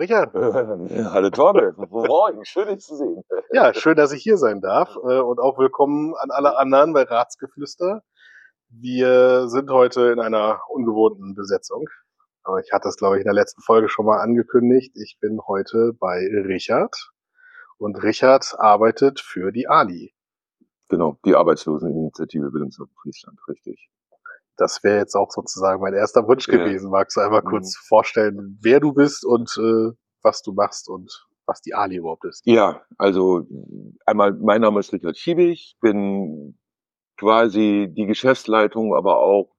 Richard. Hallo Torben, moin, schön dich zu sehen. Ja, schön, dass ich hier sein darf und auch willkommen an alle anderen bei Ratsgeflüster. Wir sind heute in einer ungewohnten Besetzung, aber ich hatte es, glaube ich, in der letzten Folge schon mal angekündigt. Ich bin heute bei Richard und Richard arbeitet für die Ali. Genau, die Arbeitsloseninitiative Wilhelmshaven-Friesland, richtig. Das wäre jetzt auch sozusagen mein erster Wunsch gewesen. Magst du einmal kurz vorstellen, wer du bist und was du machst und was die Ali überhaupt ist? Ja, also einmal, mein Name ist Richard Schiebig, bin quasi die Geschäftsleitung, aber auch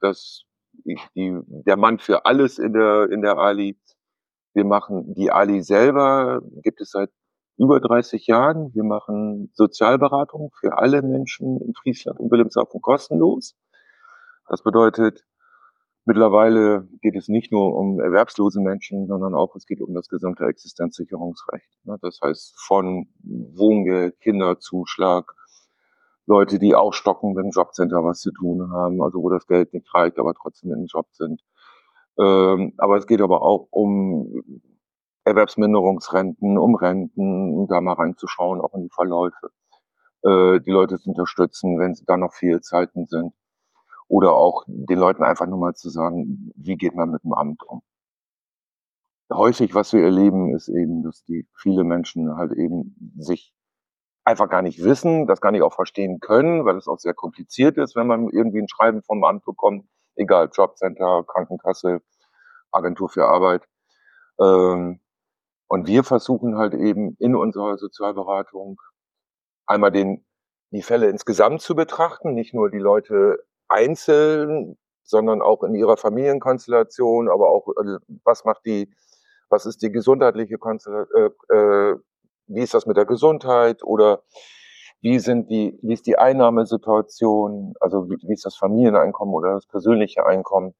der Mann für alles in der Ali. Wir machen die Ali selber, gibt es seit über 30 Jahren. Wir machen Sozialberatung für alle Menschen in Friesland und Wilhelmshaven kostenlos. Das bedeutet, mittlerweile geht es nicht nur um erwerbslose Menschen, sondern auch es geht um das gesamte Existenzsicherungsrecht. Das heißt von Wohngeld, Kinderzuschlag, Leute, die aufstocken, wenn im Jobcenter was zu tun haben, also wo das Geld nicht reicht, aber trotzdem im Job sind. Aber es geht aber auch um Erwerbsminderungsrenten, um Renten, um da mal reinzuschauen, auch in die Verläufe. Die Leute zu unterstützen, wenn da noch Fehlzeiten sind. Oder auch den Leuten einfach nur mal zu sagen, wie geht man mit dem Amt um. Häufig, was wir erleben, ist eben, dass viele Menschen halt eben sich einfach gar nicht wissen, das gar nicht auch verstehen können, weil es auch sehr kompliziert ist, wenn man irgendwie ein Schreiben vom Amt bekommt, egal, Jobcenter, Krankenkasse, Agentur für Arbeit. Und wir versuchen halt eben in unserer Sozialberatung einmal die Fälle insgesamt zu betrachten, nicht nur die Leute einzeln, sondern auch in ihrer Familienkonstellation, aber auch, was ist die gesundheitliche Konstellation, wie ist das mit der Gesundheit oder wie ist die Einnahmesituation, also wie ist das Familieneinkommen oder das persönliche Einkommen,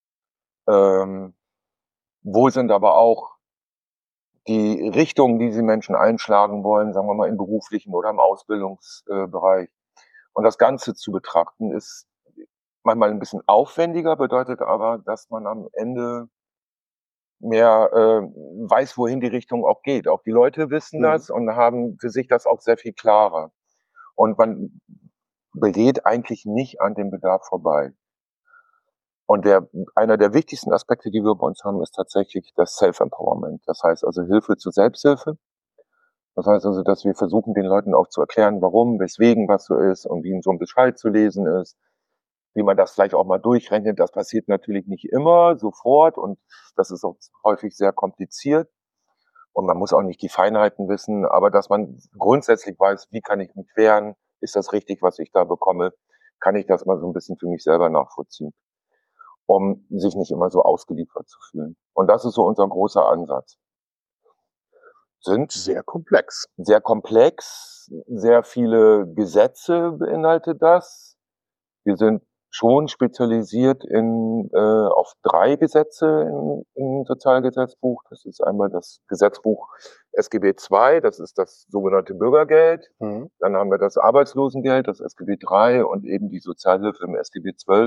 wo sind aber auch die Richtung, die sie Menschen einschlagen wollen, sagen wir mal im beruflichen oder im Ausbildungsbereich. Und das Ganze zu betrachten ist manchmal ein bisschen aufwendiger, bedeutet aber, dass man am Ende mehr weiß, wohin die Richtung auch geht. Auch die Leute wissen das und haben für sich das auch sehr viel klarer. Und man berät eigentlich nicht an dem Bedarf vorbei. Und einer der wichtigsten Aspekte, die wir bei uns haben, ist tatsächlich das Self-Empowerment. Das heißt also Hilfe zur Selbsthilfe. Das heißt also, dass wir versuchen, den Leuten auch zu erklären, warum, weswegen was so ist und wie so ein Bescheid zu lesen ist, wie man das vielleicht auch mal durchrechnet. Das passiert natürlich nicht immer sofort und das ist auch häufig sehr kompliziert. Und man muss auch nicht die Feinheiten wissen, aber dass man grundsätzlich weiß, wie kann ich mich wehren? Ist das richtig, was ich da bekomme? Kann ich das mal so ein bisschen für mich selber nachvollziehen, um sich nicht immer so ausgeliefert zu fühlen. Und das ist so unser großer Ansatz. Sind sehr komplex. Sehr komplex, sehr viele Gesetze beinhaltet das. Wir sind schon spezialisiert auf 3 Gesetze im Sozialgesetzbuch. Das ist einmal das Gesetzbuch SGB II, das ist das sogenannte Bürgergeld. Dann haben wir das Arbeitslosengeld, das SGB III und eben die Sozialhilfe im SGB XII.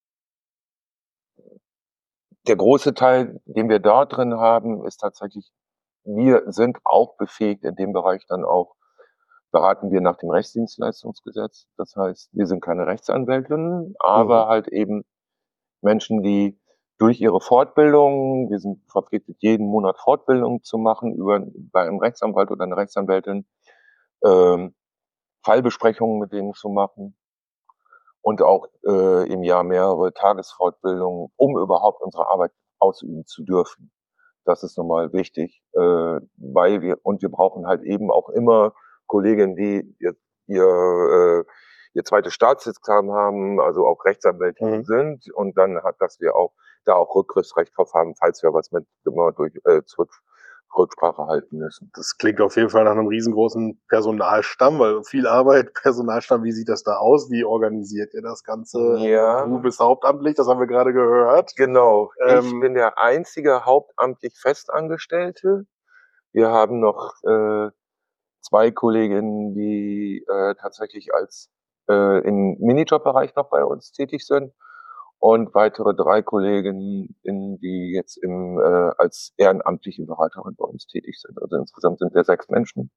Der große Teil, den wir da drin haben, ist tatsächlich, wir sind auch befähigt, in dem Bereich dann auch beraten wir nach dem Rechtsdienstleistungsgesetz. Das heißt, wir sind keine Rechtsanwältinnen, aber halt eben Menschen, die durch ihre Fortbildung, wir sind verpflichtet, jeden Monat Fortbildung zu machen bei einem Rechtsanwalt oder einer Rechtsanwältin, Fallbesprechungen mit denen zu machen und auch im Jahr mehrere Tagesfortbildungen, um überhaupt unsere Arbeit ausüben zu dürfen. Das ist nochmal wichtig, weil wir brauchen halt eben auch immer Kolleginnen, die ihr zweites Staatsexamen haben, also auch Rechtsanwältin sind und dann dass wir auch da auch Rückgriffsrecht drauf haben, falls wir was mit immer durch Rücksprache halten müssen. Das klingt auf jeden Fall nach einem riesengroßen Personalstamm, weil viel Arbeit, Personalstamm, wie sieht das da aus? Wie organisiert ihr das Ganze? Ja. Du bist hauptamtlich, das haben wir gerade gehört. Genau. Ich bin der einzige hauptamtlich Festangestellte. Wir haben noch 2 Kolleginnen, die tatsächlich im Minijob-Bereich noch bei uns tätig sind. und weitere 3 Kolleginnen, die jetzt als ehrenamtliche Beraterin bei uns tätig sind. Also insgesamt sind wir 6 Menschen.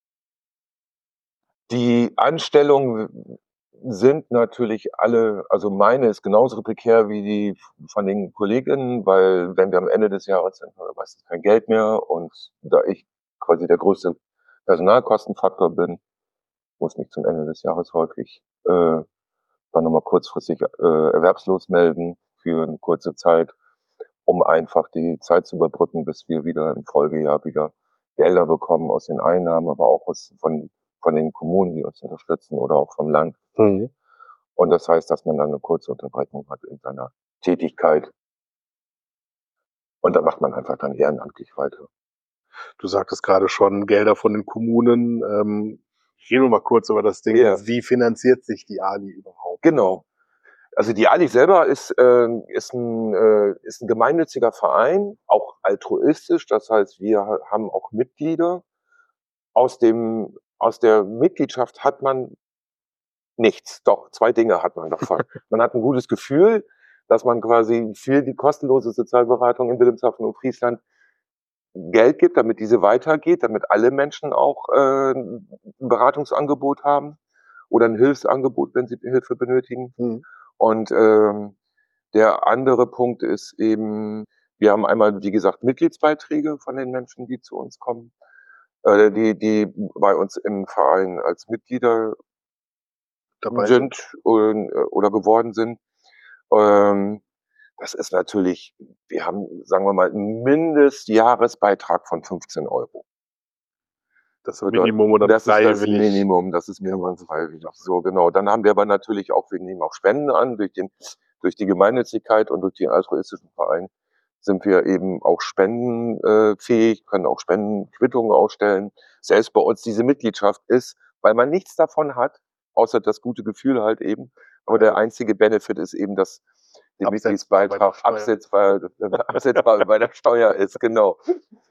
Die Anstellungen sind natürlich alle, also meine ist genauso prekär wie die von den Kolleginnen, weil wenn wir am Ende des Jahres sind, haben wir meistens kein Geld mehr, und da ich quasi der größte Personalkostenfaktor bin, muss mich zum Ende des Jahres häufig dann nochmal kurzfristig erwerbslos melden für eine kurze Zeit, um einfach die Zeit zu überbrücken, bis wir wieder im Folgejahr wieder Gelder bekommen aus den Einnahmen, aber auch von den Kommunen, die uns unterstützen, oder auch vom Land. Mhm. Und das heißt, dass man dann eine kurze Unterbrechung hat in seiner Tätigkeit. Und dann macht man einfach dann ehrenamtlich weiter. Du sagtest gerade schon, Gelder von den Kommunen. Reden wir mal kurz über das Ding. Ja. Wie finanziert sich die ALI überhaupt? Genau. Also die ALI selber ist ein gemeinnütziger Verein, auch altruistisch. Das heißt, wir haben auch Mitglieder. Aus der Mitgliedschaft hat man nichts. Doch, 2 Dinge hat man davon. Man hat ein gutes Gefühl, dass man quasi für die kostenlose Sozialberatung in Wilhelmshaven und Friesland Geld gibt, damit diese weitergeht, damit alle Menschen auch ein Beratungsangebot haben oder ein Hilfsangebot, wenn sie Hilfe benötigen. Mhm. Und der andere Punkt ist eben, wir haben einmal, wie gesagt, Mitgliedsbeiträge von den Menschen, die zu uns kommen, die bei uns im Verein als Mitglieder Dabei sind oder geworden sind. Das ist natürlich, wir haben, sagen wir mal, einen Mindestjahresbeitrag von 15 €. das Minimum oder Das ist das freiwillig. Minimum, das ist Minimum freiwillig. So, genau. Dann haben wir aber natürlich auch, wir nehmen auch Spenden an, durch die Gemeinnützigkeit und durch den altruistischen Verein sind wir eben auch spendenfähig, können auch Spendenquittungen ausstellen. Selbst bei uns diese Mitgliedschaft ist, weil man nichts davon hat, außer das gute Gefühl halt eben. Aber der einzige Benefit ist eben, dass der Mitgliedsbeitrag absetzbar bei der Steuer ist, genau.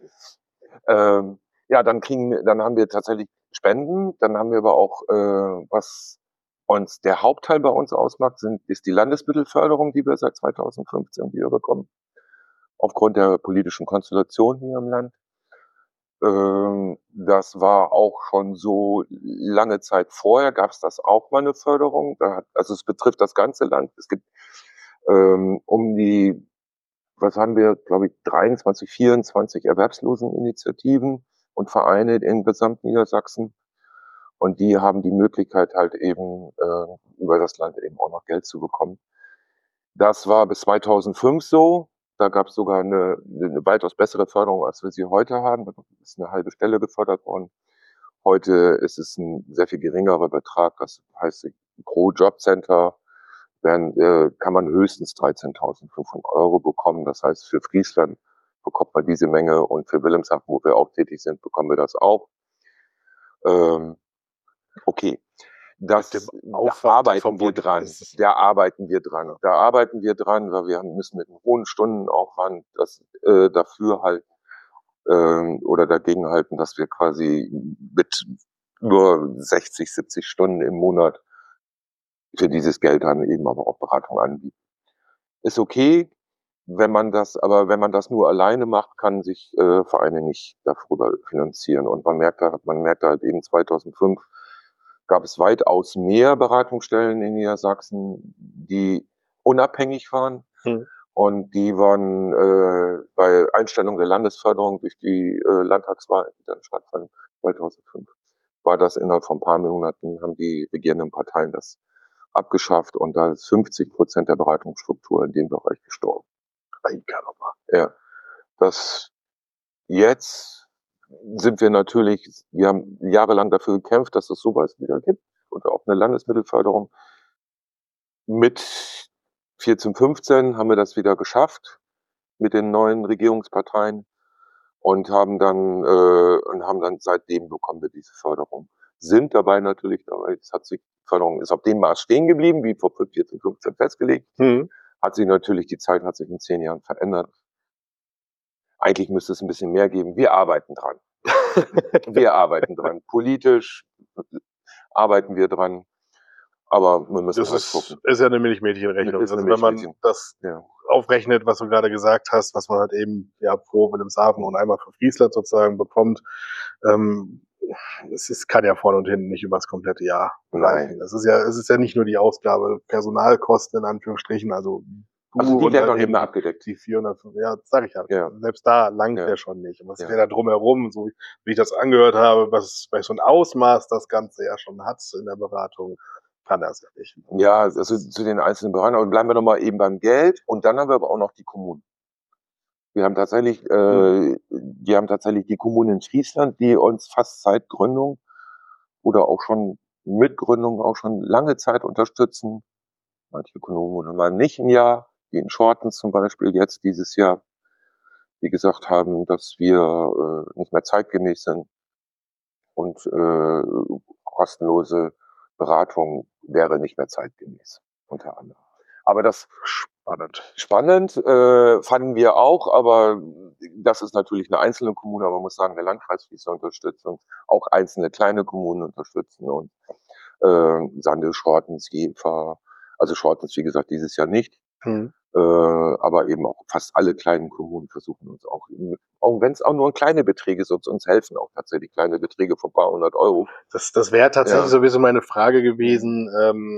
Ja, dann haben wir tatsächlich Spenden, dann haben wir aber auch, was uns der Hauptteil bei uns ausmacht, ist die Landesmittelförderung, die wir seit 2015 wieder bekommen, aufgrund der politischen Konstellation hier im Land. Das war auch schon so lange Zeit vorher, gab es das auch mal eine Förderung. Also es betrifft das ganze Land. Es gibt was haben wir, glaube ich, 23, 24 Erwerbsloseninitiativen und Vereine in Gesamtniedersachsen. Und die haben die Möglichkeit halt eben über das Land eben auch noch Geld zu bekommen. Das war bis 2005 so. Da gab es sogar eine weitaus bessere Förderung, als wir sie heute haben. Da ist eine halbe Stelle gefördert worden. Heute ist es ein sehr viel geringerer Betrag. Das heißt, pro Jobcenter kann man höchstens 13.500 € bekommen. Das heißt, für Friesland bekommt man diese Menge, und für Wilhelmshaven, wo wir auch tätig sind, bekommen wir das auch. Okay. Da arbeiten wir dran, weil wir müssen mit einem hohen Stundenaufwand dafür halt oder dagegen halten, dass wir quasi mit nur 60, 70 Stunden im Monat für dieses Geld dann eben aber auch Beratung anbieten. Ist okay, wenn man das nur alleine macht, kann sich Vereine nicht darüber finanzieren. Und man merkt halt eben 2005 gab es weitaus mehr Beratungsstellen in Niedersachsen, die unabhängig waren. Und die waren bei Einstellung der Landesförderung durch die Landtagswahl, die dann stattfand 2005, war das innerhalb von ein paar Monaten, haben die regierenden Parteien das abgeschafft, und da ist 50% der Beratungsstruktur in dem Bereich gestorben. Ja, jetzt sind wir natürlich, wir haben jahrelang dafür gekämpft, dass es sowas wieder gibt, und auch eine Landesmittelförderung. Mit 14, 15 haben wir das wieder geschafft mit den neuen Regierungsparteien und haben dann seitdem bekommen wir diese Förderung. Sind dabei natürlich, die Förderung ist auf dem Maß stehen geblieben, wie vor 14, 15 festgelegt. Die Zeit hat sich in 10 Jahren verändert. Eigentlich müsste es ein bisschen mehr geben. Wir arbeiten dran. Politisch arbeiten wir dran. Aber wir müssen Das halt gucken. ist ja eine Milchmädchenrechnung. Ist eine Also wenn man Milchmädchen. das Ja. aufrechnet, was du gerade gesagt hast, was man halt eben pro Wilhelmshaven und einmal für Friesland sozusagen bekommt, kann ja vorne und hinten nicht über das komplette Jahr reichen. Nein. Es ist ja nicht nur die Ausgabe Personalkosten in Anführungsstrichen, also Also die und werden halt noch nicht eben mehr abgedeckt. die 400, ja, sag ich ja. Ja. Selbst da langt Ja. der schon nicht. Und was Ja. der da drumherum, so wie ich das angehört habe, was bei so ein Ausmaß das Ganze ja schon hat in der Beratung, kann das ja nicht. Ja, also zu den einzelnen Bereichen. Aber bleiben wir noch mal eben beim Geld. Und dann haben wir aber auch noch die Kommunen. Wir haben tatsächlich, die Kommunen in Friesland, die uns fast seit Gründung oder auch schon mit Gründung auch schon lange Zeit unterstützen. Manche Kommunen waren nicht ein Jahr, wie in Schortens zum Beispiel jetzt dieses Jahr, die gesagt haben, dass wir nicht mehr zeitgemäß sind und kostenlose Beratung wäre nicht mehr zeitgemäß, unter anderem. Aber das spannend fanden wir auch, aber das ist natürlich eine einzelne Kommune, aber man muss sagen, der Landkreis Friesland unterstützt uns, auch einzelne kleine Kommunen unterstützen und Sande, Schortens, Jever, also Schortens, wie gesagt, dieses Jahr nicht. Aber eben auch fast alle kleinen Kommunen versuchen uns auch wenn es auch nur kleine Beträge sind, uns helfen auch tatsächlich kleine Beträge von ein paar hundert Euro. Das wäre tatsächlich so ein bisschen meine Frage gewesen.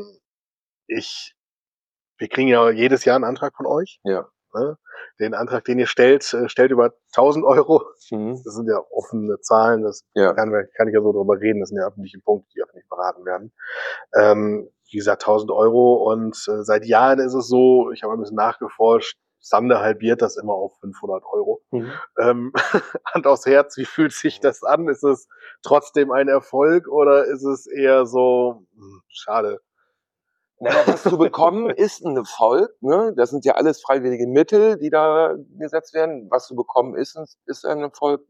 Wir kriegen ja jedes Jahr einen Antrag von euch. Ja. Ne? Den Antrag, den ihr stellt über 1.000 Euro. Mhm. Das sind ja offene Zahlen, das kann ich ja so drüber reden, das sind ja öffentliche Punkte, die öffentlich beraten werden. Wie gesagt, 1.000 Euro und seit Jahren ist es so, ich habe ein bisschen nachgeforscht, Sande halbiert das immer auf 500 Euro. Hand aufs Herz, wie fühlt sich das an? Ist es trotzdem ein Erfolg oder ist es eher so, schade? Naja, was zu bekommen ist ein Erfolg, ne? Das sind ja alles freiwillige Mittel, die da gesetzt werden. Was zu bekommen ist ein Erfolg.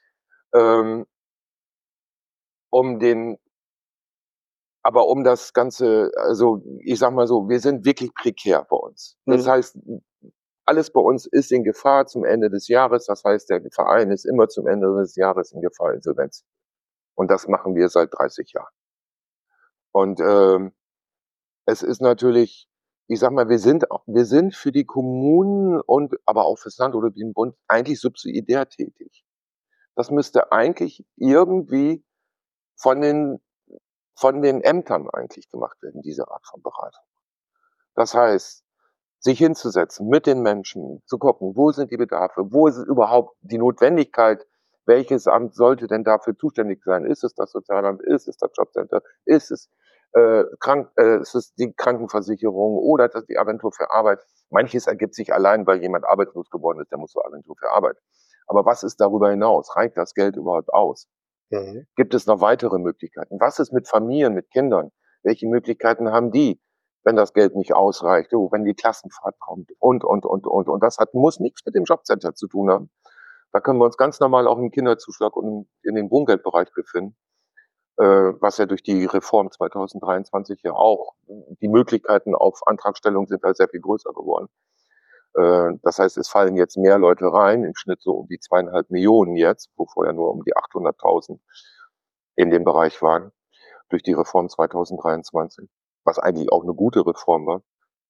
Um das Ganze, also ich sag mal so, wir sind wirklich prekär bei uns. Das heißt, alles bei uns ist in Gefahr zum Ende des Jahres. Das heißt, der Verein ist immer zum Ende des Jahres in Gefahr Insolvenz. Und das machen wir seit 30 Jahren. Und es ist natürlich, ich sag mal, wir sind für die Kommunen und aber auch fürs Land oder den Bund eigentlich subsidiär tätig. Das müsste eigentlich irgendwie von den Ämtern eigentlich gemacht werden, diese Art von Beratung. Das heißt, sich hinzusetzen mit den Menschen, zu gucken, wo sind die Bedarfe, wo ist es überhaupt die Notwendigkeit, welches Amt sollte denn dafür zuständig sein? Ist es das Sozialamt, ist es das Jobcenter, ist es ist es die Krankenversicherung oder ist es die Agentur für Arbeit? Manches ergibt sich allein, weil jemand arbeitslos geworden ist, der muss zur Agentur für Arbeit. Aber was ist darüber hinaus? Reicht das Geld überhaupt aus? Gibt es noch weitere Möglichkeiten? Was ist mit Familien, mit Kindern? Welche Möglichkeiten haben die, wenn das Geld nicht ausreicht, wenn die Klassenfahrt kommt und. Und das muss nichts mit dem Jobcenter zu tun haben. Da können wir uns ganz normal auch im Kinderzuschlag und in den Wohngeldbereich befinden, was ja durch die Reform 2023 ja auch, die Möglichkeiten auf Antragstellung sind halt sehr viel größer geworden. Das heißt, es fallen jetzt mehr Leute rein, im Schnitt so um die 2,5 Millionen jetzt, wo vorher nur um die 800.000 in dem Bereich waren, durch die Reform 2023, was eigentlich auch eine gute Reform war.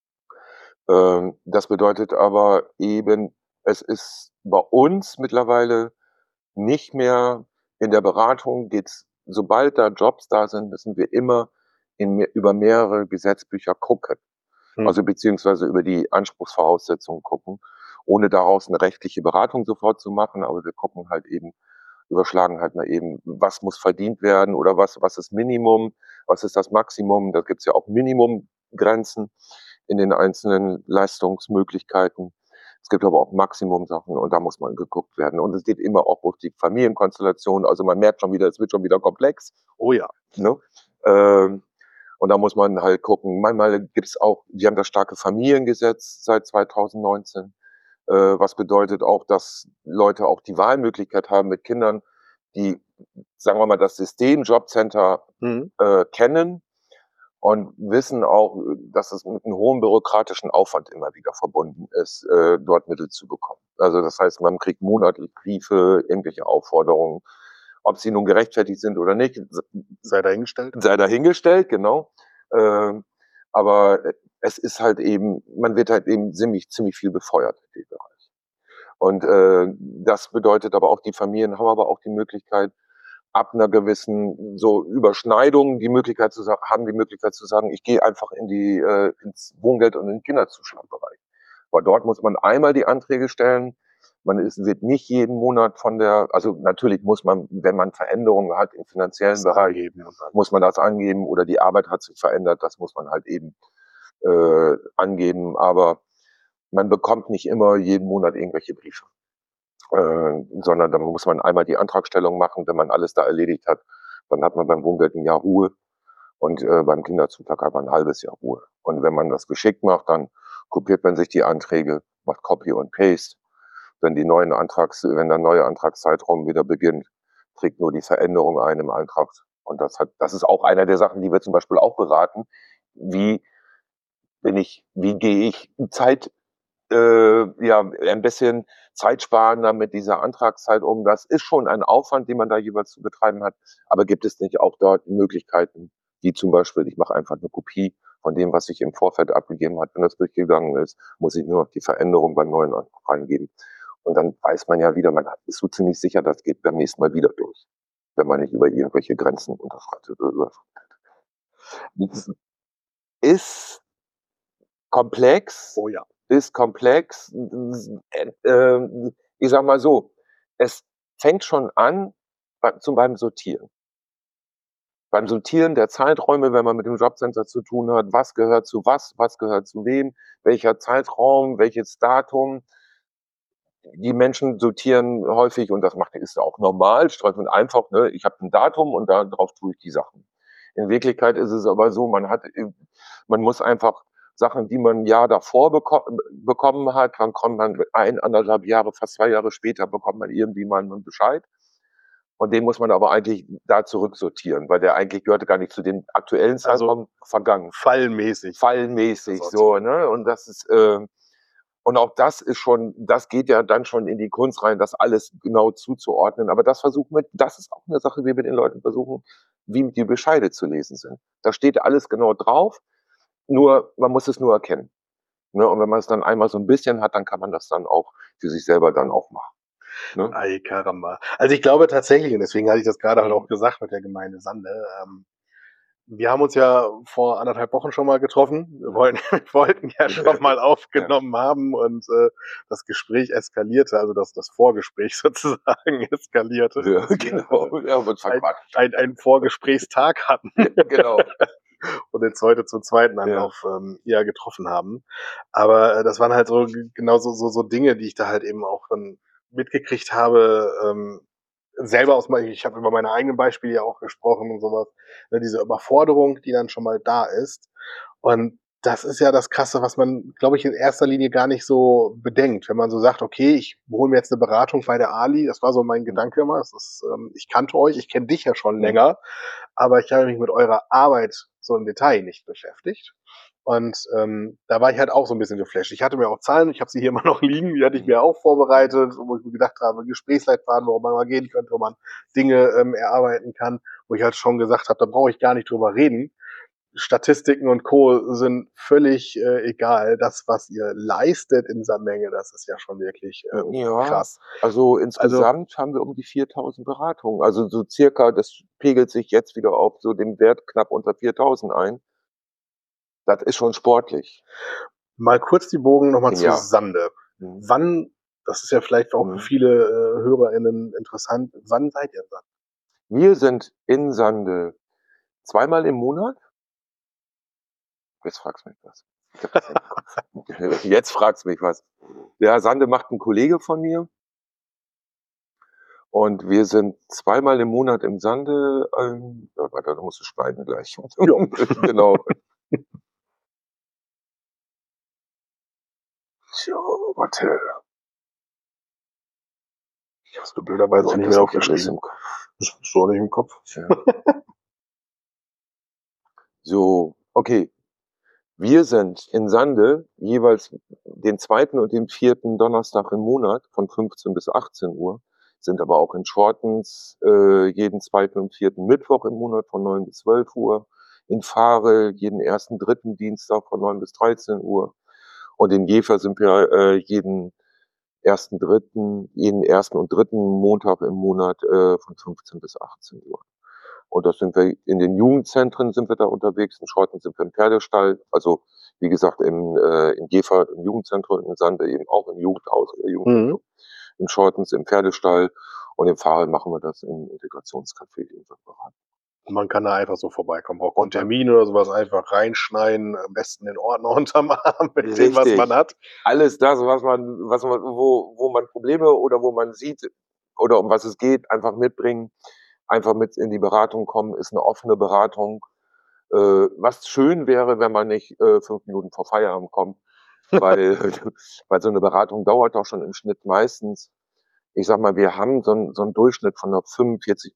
Das bedeutet aber eben, es ist bei uns mittlerweile nicht mehr in der Beratung geht's, sobald da Jobs da sind, müssen wir immer über mehrere Gesetzbücher gucken. Also beziehungsweise über die Anspruchsvoraussetzungen gucken, ohne daraus eine rechtliche Beratung sofort zu machen, aber wir gucken halt eben, überschlagen halt mal eben, was muss verdient werden oder was ist Minimum, was ist das Maximum. Da gibt's ja auch Minimumgrenzen in den einzelnen Leistungsmöglichkeiten. Es gibt aber auch Maximumsachen und da muss mal geguckt werden. Und es geht immer auch durch die Familienkonstellation. Also man merkt schon wieder, es wird schon wieder komplex. Oh ja. Ne? Und da muss man halt gucken. Manchmal gibt's auch, wir haben das starke Familiengesetz seit 2019, was bedeutet auch, dass Leute auch die Wahlmöglichkeit haben mit Kindern, die, sagen wir mal, das System Jobcenter kennen und wissen auch, dass es mit einem hohen bürokratischen Aufwand immer wieder verbunden ist, dort Mittel zu bekommen. Also das heißt, man kriegt monatlich Briefe, irgendwelche Aufforderungen, ob sie nun gerechtfertigt sind oder nicht. Sei dahingestellt. Sei dahingestellt, genau. Aber es ist halt eben, man wird halt eben ziemlich viel befeuert in dem Bereich. Und das bedeutet aber auch, die Familien haben aber auch die Möglichkeit, ab einer gewissen so Überschneidung die Möglichkeit zu sagen, ich gehe einfach ins Wohngeld und in den Kinderzuschlagbereich. Weil dort muss man einmal die Anträge stellen. Wird nicht jeden Monat also natürlich muss man, wenn man Veränderungen hat im finanziellen Bereich, muss man das angeben, oder die Arbeit hat sich verändert, das muss man halt eben angeben, aber man bekommt nicht immer jeden Monat irgendwelche Briefe. Sondern dann muss man einmal die Antragstellung machen. Wenn man alles da erledigt hat, dann hat man beim Wohngeld ein Jahr Ruhe, und beim Kinderzuschlag hat man ein halbes Jahr Ruhe. Und wenn man das geschickt macht, dann kopiert man sich die Anträge, macht Copy und Paste. Wenn der neue Antragszeitraum wieder beginnt, trägt nur die Veränderung ein im Antrag. Und das ist auch einer der Sachen, die wir zum Beispiel auch beraten. Wie gehe ich ein bisschen zeitsparender mit dieser Antragszeit um? Das ist schon ein Aufwand, den man da jeweils zu betreiben hat. Aber gibt es nicht auch dort Möglichkeiten, wie zum Beispiel, ich mache einfach eine Kopie von dem, was ich im Vorfeld abgegeben habe. Wenn das durchgegangen ist, muss ich nur noch die Veränderung beim neuen Antrag reingeben. Und dann weiß man ja wieder, man ist so ziemlich sicher, das geht beim nächsten Mal wieder durch, wenn man nicht über irgendwelche Grenzen unterschreitet oder überschreitet. Ist komplex. Oh ja. Ist komplex. Ich sag mal so, es fängt schon an beim Sortieren. Beim Sortieren der Zeiträume, wenn man mit dem Jobcenter zu tun hat, was gehört zu was gehört zu wem, welcher Zeitraum, welches Datum. Die Menschen sortieren häufig, und ist auch normal, streifen einfach, ne, ich habe ein Datum und darauf tue ich die Sachen. In Wirklichkeit ist es aber so, man muss einfach Sachen, die man ein Jahr davor bekommen hat, dann kommt man 1,5 Jahre, fast 2 Jahre später, bekommt man irgendwie mal einen Bescheid. Und den muss man aber eigentlich da zurücksortieren, weil der eigentlich gehörte gar nicht zu den aktuellen Zeitraum, vergangen. Fallenmäßig, so, ne? Und das ist, und auch das geht ja dann schon in die Kunst rein, das alles genau zuzuordnen. Aber das ist auch eine Sache, wie wir den Leuten versuchen, wie die Bescheide zu lesen sind. Da steht alles genau drauf, nur man muss es nur erkennen. Ne? Und wenn man es dann einmal so ein bisschen hat, dann kann man das dann auch für sich selber dann auch machen. Ne? Ei, Karamba. Also ich glaube tatsächlich, und deswegen hatte ich das gerade halt auch gesagt mit der Gemeinde Sande, wir haben uns ja vor 1,5 Wochen schon mal getroffen. Wir wollten ja schon mal aufgenommen haben, und das Gespräch eskalierte, also das Vorgespräch sozusagen eskalierte. Ja, genau. Ja, ein Vorgesprächstag hatten. Genau. Und jetzt heute zum zweiten Anlauf getroffen haben. Aber das waren halt so genau so Dinge, die ich da halt eben auch dann mitgekriegt habe, selber ich habe über meine eigenen Beispiele ja auch gesprochen und sowas, ne, diese Überforderung, die dann schon mal da ist. Und das ist ja das Krasse, was man, glaube ich, in erster Linie gar nicht so bedenkt. Wenn man so sagt, okay, ich hole mir jetzt eine Beratung bei der Ali, das war so mein Gedanke immer. Ich kannte euch, ich kenne dich ja schon länger, aber ich habe mich mit eurer Arbeit so im Detail nicht beschäftigt. Und da war ich halt auch so ein bisschen geflasht. Ich hatte mir auch Zahlen, ich habe sie hier immer noch liegen, die hatte ich mir auch vorbereitet, wo ich mir gedacht habe, Gesprächsleitfaden, worum man mal gehen könnte, wo man Dinge erarbeiten kann, wo ich halt schon gesagt habe, da brauche ich gar nicht drüber reden. Statistiken und Co. sind völlig egal. Das, was ihr leistet in dieser Menge, das ist ja schon wirklich krass. Also insgesamt haben wir um die 4.000 Beratungen. Also so circa, das pegelt sich jetzt wieder auf so den Wert knapp unter 4.000 ein. Das ist schon sportlich. Mal kurz die Bogen nochmal zu Sande. Wann, das ist ja vielleicht auch für viele HörerInnen interessant, wann seid ihr da? Wir sind in Sande 2-mal im Monat. Jetzt fragst du mich was. Jetzt fragst du mich was. Ja, Sande macht ein Kollege von mir. Und wir sind 2-mal im Monat im Sande. Warte, da musst du schneiden gleich. Genau. So, warte. Ich hab's blöderweise auch nicht mehr aufgeschrieben. Das ist so nicht im Kopf. Ja. So, okay. Wir sind in Sande jeweils den 2. und den 4. Donnerstag im Monat von 15 bis 18 Uhr, sind aber auch in Schortens jeden 2. und 4. Mittwoch im Monat von 9 bis 12 Uhr, in Fahre jeden ersten, dritten Dienstag von 9 bis 13 Uhr. Und in Jever sind wir jeden ersten und dritten Montag im Monat von 15 bis 18 Uhr. Und das sind wir in den Jugendzentren sind wir da unterwegs. In Schorten sind wir im Pferdestall. Also wie gesagt in Jever im Jugendzentrum, in Sande eben auch im Jugendhaus oder Jugendzentrum. In Schortens im Pferdestall und im Fahre machen wir das im Integrationscafé, den wir beraten. Man kann da einfach so vorbeikommen, braucht keinen Termin oder sowas, einfach reinschneiden, am besten den Ordner unterm Arm mit dem, was man hat. Alles das, wo man Probleme oder wo man sieht oder um was es geht, einfach mitbringen, einfach mit in die Beratung kommen, ist eine offene Beratung. Was schön wäre, wenn man nicht 5 Minuten vor Feierabend kommt, weil so eine Beratung dauert doch schon im Schnitt meistens, ich sag mal, wir haben so einen Durchschnitt von 45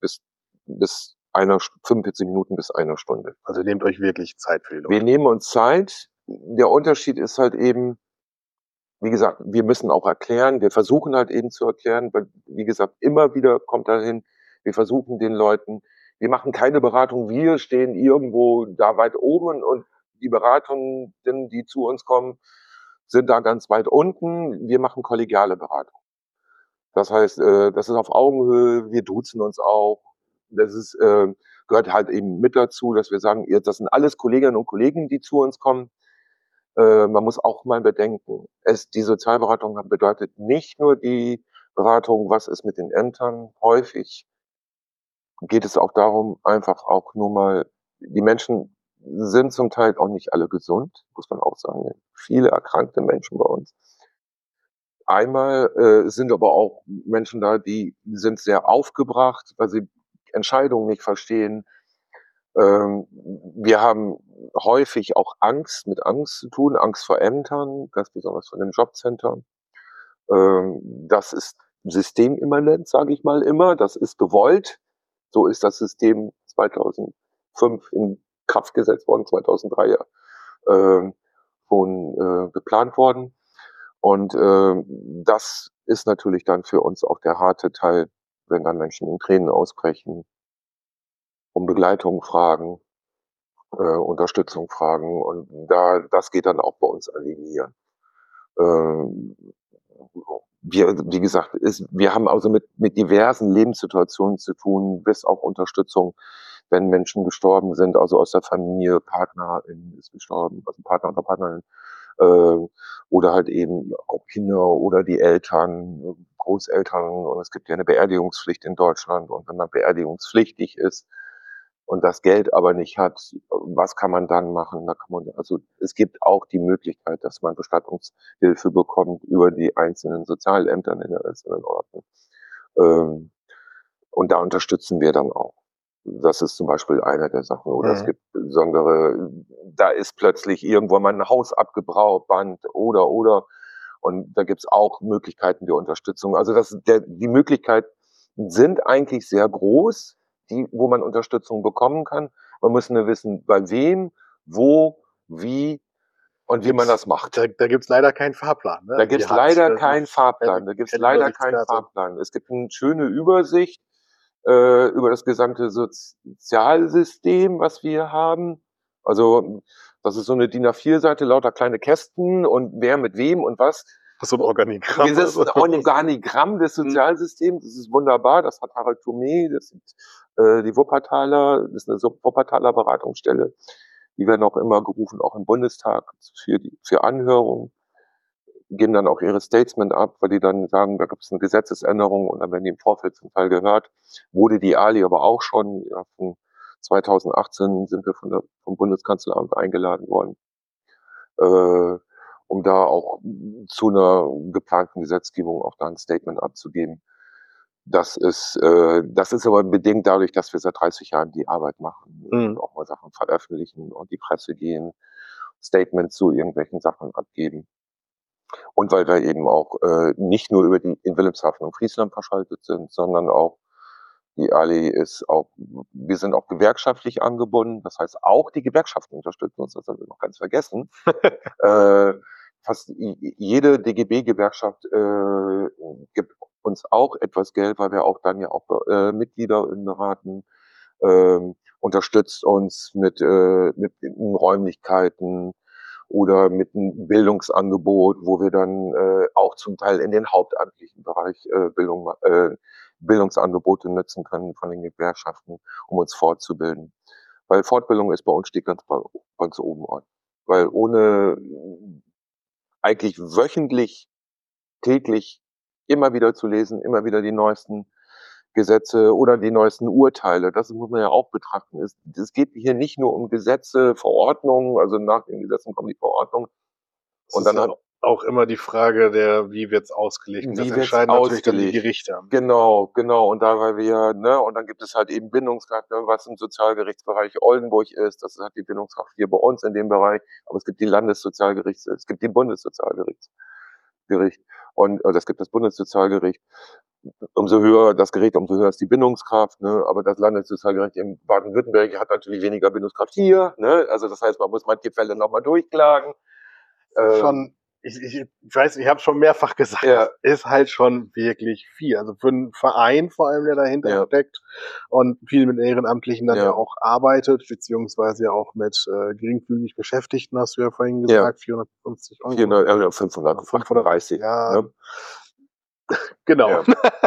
Minuten bis einer Stunde. Also nehmt euch wirklich Zeit für die Leute. Wir nehmen uns Zeit. Der Unterschied ist halt eben, wie gesagt, wir müssen auch erklären, wir versuchen halt eben zu erklären, weil, wie gesagt, immer wieder kommt dahin, wir versuchen den Leuten, wir machen keine Beratung, wir stehen irgendwo da weit oben und die Beratungen, die zu uns kommen, sind da ganz weit unten. Wir machen kollegiale Beratung. Das heißt, das ist auf Augenhöhe, wir duzen uns auch. Das ist, gehört halt eben mit dazu, dass wir sagen, das sind alles Kolleginnen und Kollegen, die zu uns kommen. Man muss auch mal bedenken, die Sozialberatung bedeutet nicht nur die Beratung, was ist mit den Ämtern. Häufig geht es auch darum, einfach auch nur mal, die Menschen sind zum Teil auch nicht alle gesund, muss man auch sagen. Viele erkrankte Menschen bei uns. Einmal sind aber auch Menschen da, die sind sehr aufgebracht, weil sie Entscheidungen nicht verstehen. Wir haben häufig auch mit Angst zu tun, Angst vor Ämtern, ganz besonders von den Jobcentern. Das ist systemimmanent, sage ich mal immer. Das ist gewollt. So ist das System 2005 in Kraft gesetzt worden, 2003 ja schon geplant worden. Und das ist natürlich dann für uns auch der harte Teil, wenn dann Menschen in Tränen ausbrechen, um Begleitung fragen, Unterstützung fragen. Und das geht dann auch bei uns an die Nieren. Wie gesagt, wir haben also mit diversen Lebenssituationen zu tun, bis auch Unterstützung, wenn Menschen gestorben sind, also aus der Familie, Partnerin ist gestorben, also Partner oder Partnerin, oder halt eben auch Kinder oder die Eltern, Großeltern. Und es gibt ja eine Beerdigungspflicht in Deutschland. Und wenn man beerdigungspflichtig ist und das Geld aber nicht hat, was kann man dann machen? Also es gibt auch die Möglichkeit, dass man Bestattungshilfe bekommt über die einzelnen Sozialämter in den einzelnen Orten. Und da unterstützen wir dann auch. Das ist zum Beispiel eine der Sachen. Oder es gibt besondere, da ist plötzlich irgendwo mal ein Haus abgebrannt oder. Und da gibt's auch Möglichkeiten der Unterstützung. Also die Möglichkeiten sind eigentlich sehr groß, wo man Unterstützung bekommen kann. Man muss nur wissen, bei wem, wo, wie und wie man das macht. Da gibt's leider keinen Fahrplan. Ne? Da gibt's leider keinen Fahrplan. Es gibt eine schöne Übersicht über das gesamte Sozialsystem, was wir haben. Also das ist so eine DIN A4-Seite, lauter kleine Kästen und wer mit wem und was. Das ist so ein Organigramm. Das ist ein Organigramm des Sozialsystems. Das ist wunderbar. Das hat Harald Thomé, das sind die Wuppertaler, das ist eine Wuppertaler Beratungsstelle. Die werden auch immer gerufen, auch im Bundestag für Anhörungen. Geben dann auch ihre Statement ab, weil die dann sagen, da gibt es eine Gesetzesänderung und dann werden die im Vorfeld zum Teil gehört. Wurde die Ali aber auch schon, ja, von 2018 sind wir vom Bundeskanzleramt eingeladen worden, um da auch zu einer geplanten Gesetzgebung auch da ein Statement abzugeben. Das ist aber bedingt dadurch, dass wir seit 30 Jahren die Arbeit machen und auch mal Sachen veröffentlichen und die Presse gehen, Statements zu irgendwelchen Sachen abgeben. Und weil wir eben auch nicht nur in Wilhelmshaven und Friesland verschaltet sind, sondern auch die Ali wir sind auch gewerkschaftlich angebunden. Das heißt, auch die Gewerkschaften unterstützen uns, das haben wir noch ganz vergessen. Fast jede DGB-Gewerkschaft gibt uns auch etwas Geld, weil wir auch dann ja auch Mitglieder beraten. unterstützt uns mit Räumlichkeiten oder mit einem Bildungsangebot, wo wir dann auch zum Teil in den hauptamtlichen Bereich Bildungsangebote nutzen können von den Gewerkschaften, um uns fortzubilden. Weil Fortbildung ist bei uns, steht ganz oben an. Weil ohne eigentlich wöchentlich, täglich immer wieder zu lesen, immer wieder die neuesten Gesetze oder die neuesten Urteile, das muss man ja auch betrachten. Es geht hier nicht nur um Gesetze, Verordnungen, also nach den Gesetzen kommen die Verordnungen. Und dann ja auch immer die Frage wie wird's ausgelegt. Das entscheiden natürlich dann die Gerichte. Genau. Und da, weil wir, und dann gibt es halt eben Bindungskraft, was im Sozialgerichtsbereich Oldenburg ist. Das hat die Bindungskraft hier bei uns in dem Bereich. Aber es gibt die Landessozialgerichte, es gibt die Bundessozialgericht. Und es gibt das Bundessozialgericht. Umso höher das Gericht, umso höher ist die Bindungskraft. Aber das Landessozialgericht in Baden-Württemberg hat natürlich weniger Bindungskraft hier. Also das heißt, man muss manche Fälle nochmal durchklagen. Ich weiß, ich habe schon mehrfach gesagt, ist halt schon wirklich viel. Also für einen Verein vor allem, der dahinter steckt und viel mit Ehrenamtlichen dann ja auch arbeitet, beziehungsweise auch mit geringfügig Beschäftigten, hast du ja vorhin gesagt, 450 Euro. 530. Ja. Genau.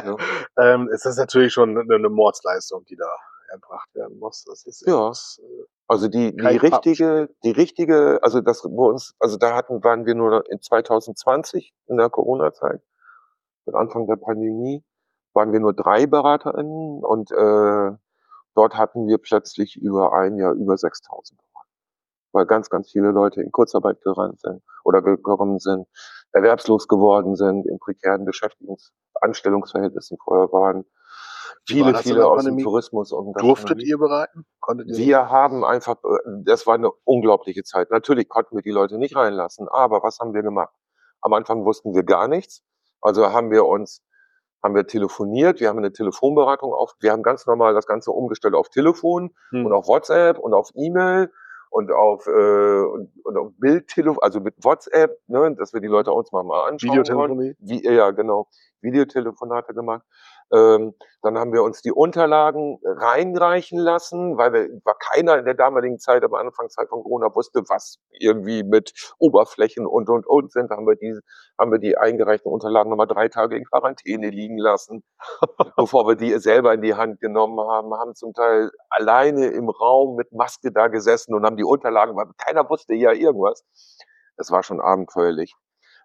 Es ist natürlich schon eine Mordsleistung, die da erbracht werden muss. Das ist also die richtige, also das bei uns, also waren wir nur in 2020 in der Corona-Zeit, mit Anfang der Pandemie, waren wir nur 3 BeraterInnen und dort hatten wir plötzlich über ein Jahr über 6.000 Berater, weil ganz, ganz viele Leute in Kurzarbeit gekommen sind, erwerbslos geworden sind, in prekären Anstellungsverhältnissen vorher waren. Viele aus dem Tourismus. Und durftet ihr beraten? Konntet ihr wir haben einfach, das war eine unglaubliche Zeit. Natürlich konnten wir die Leute nicht reinlassen, aber was haben wir gemacht? Am Anfang wussten wir gar nichts. Also haben wir telefoniert, wir haben eine Telefonberatung wir haben ganz normal das Ganze umgestellt auf Telefon und auf WhatsApp und auf E-Mail und auf Bildtelefon, also mit WhatsApp, dass wir die Leute uns mal anschauen. Videotelefonie? Ja, genau. Videotelefonate gemacht. Dann haben wir uns die Unterlagen reinreichen lassen, weil keiner in der damaligen Zeit, am Anfangszeit von Corona, wusste, was irgendwie mit Oberflächen und sind. Da haben wir die eingereichten Unterlagen nochmal 3 Tage in Quarantäne liegen lassen, bevor wir die selber in die Hand genommen haben zum Teil alleine im Raum mit Maske da gesessen und haben die Unterlagen, weil keiner wusste ja irgendwas. Das war schon abenteuerlich.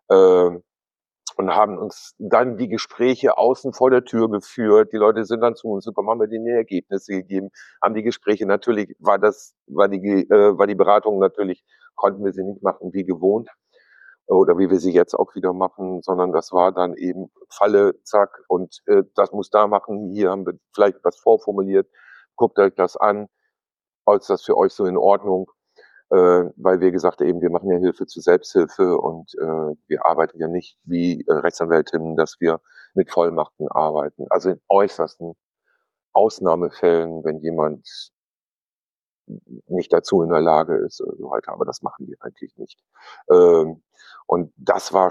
Und haben uns dann die Gespräche außen vor der Tür geführt. Die Leute sind dann zu uns gekommen, haben wir denen Ergebnisse gegeben, haben die Gespräche, natürlich war die Beratung natürlich, konnten wir sie nicht machen wie gewohnt oder wie wir sie jetzt auch wieder machen, sondern das war dann eben Falle, zack, und das muss da machen, hier haben wir vielleicht was vorformuliert, guckt euch das an, ist das für euch so in Ordnung? Weil wir gesagt haben, wir machen ja Hilfe zur Selbsthilfe und wir arbeiten ja nicht wie Rechtsanwältinnen, dass wir mit Vollmachten arbeiten. Also in äußersten Ausnahmefällen, wenn jemand nicht dazu in der Lage ist oder so weiter, aber das machen wir eigentlich nicht. Und das war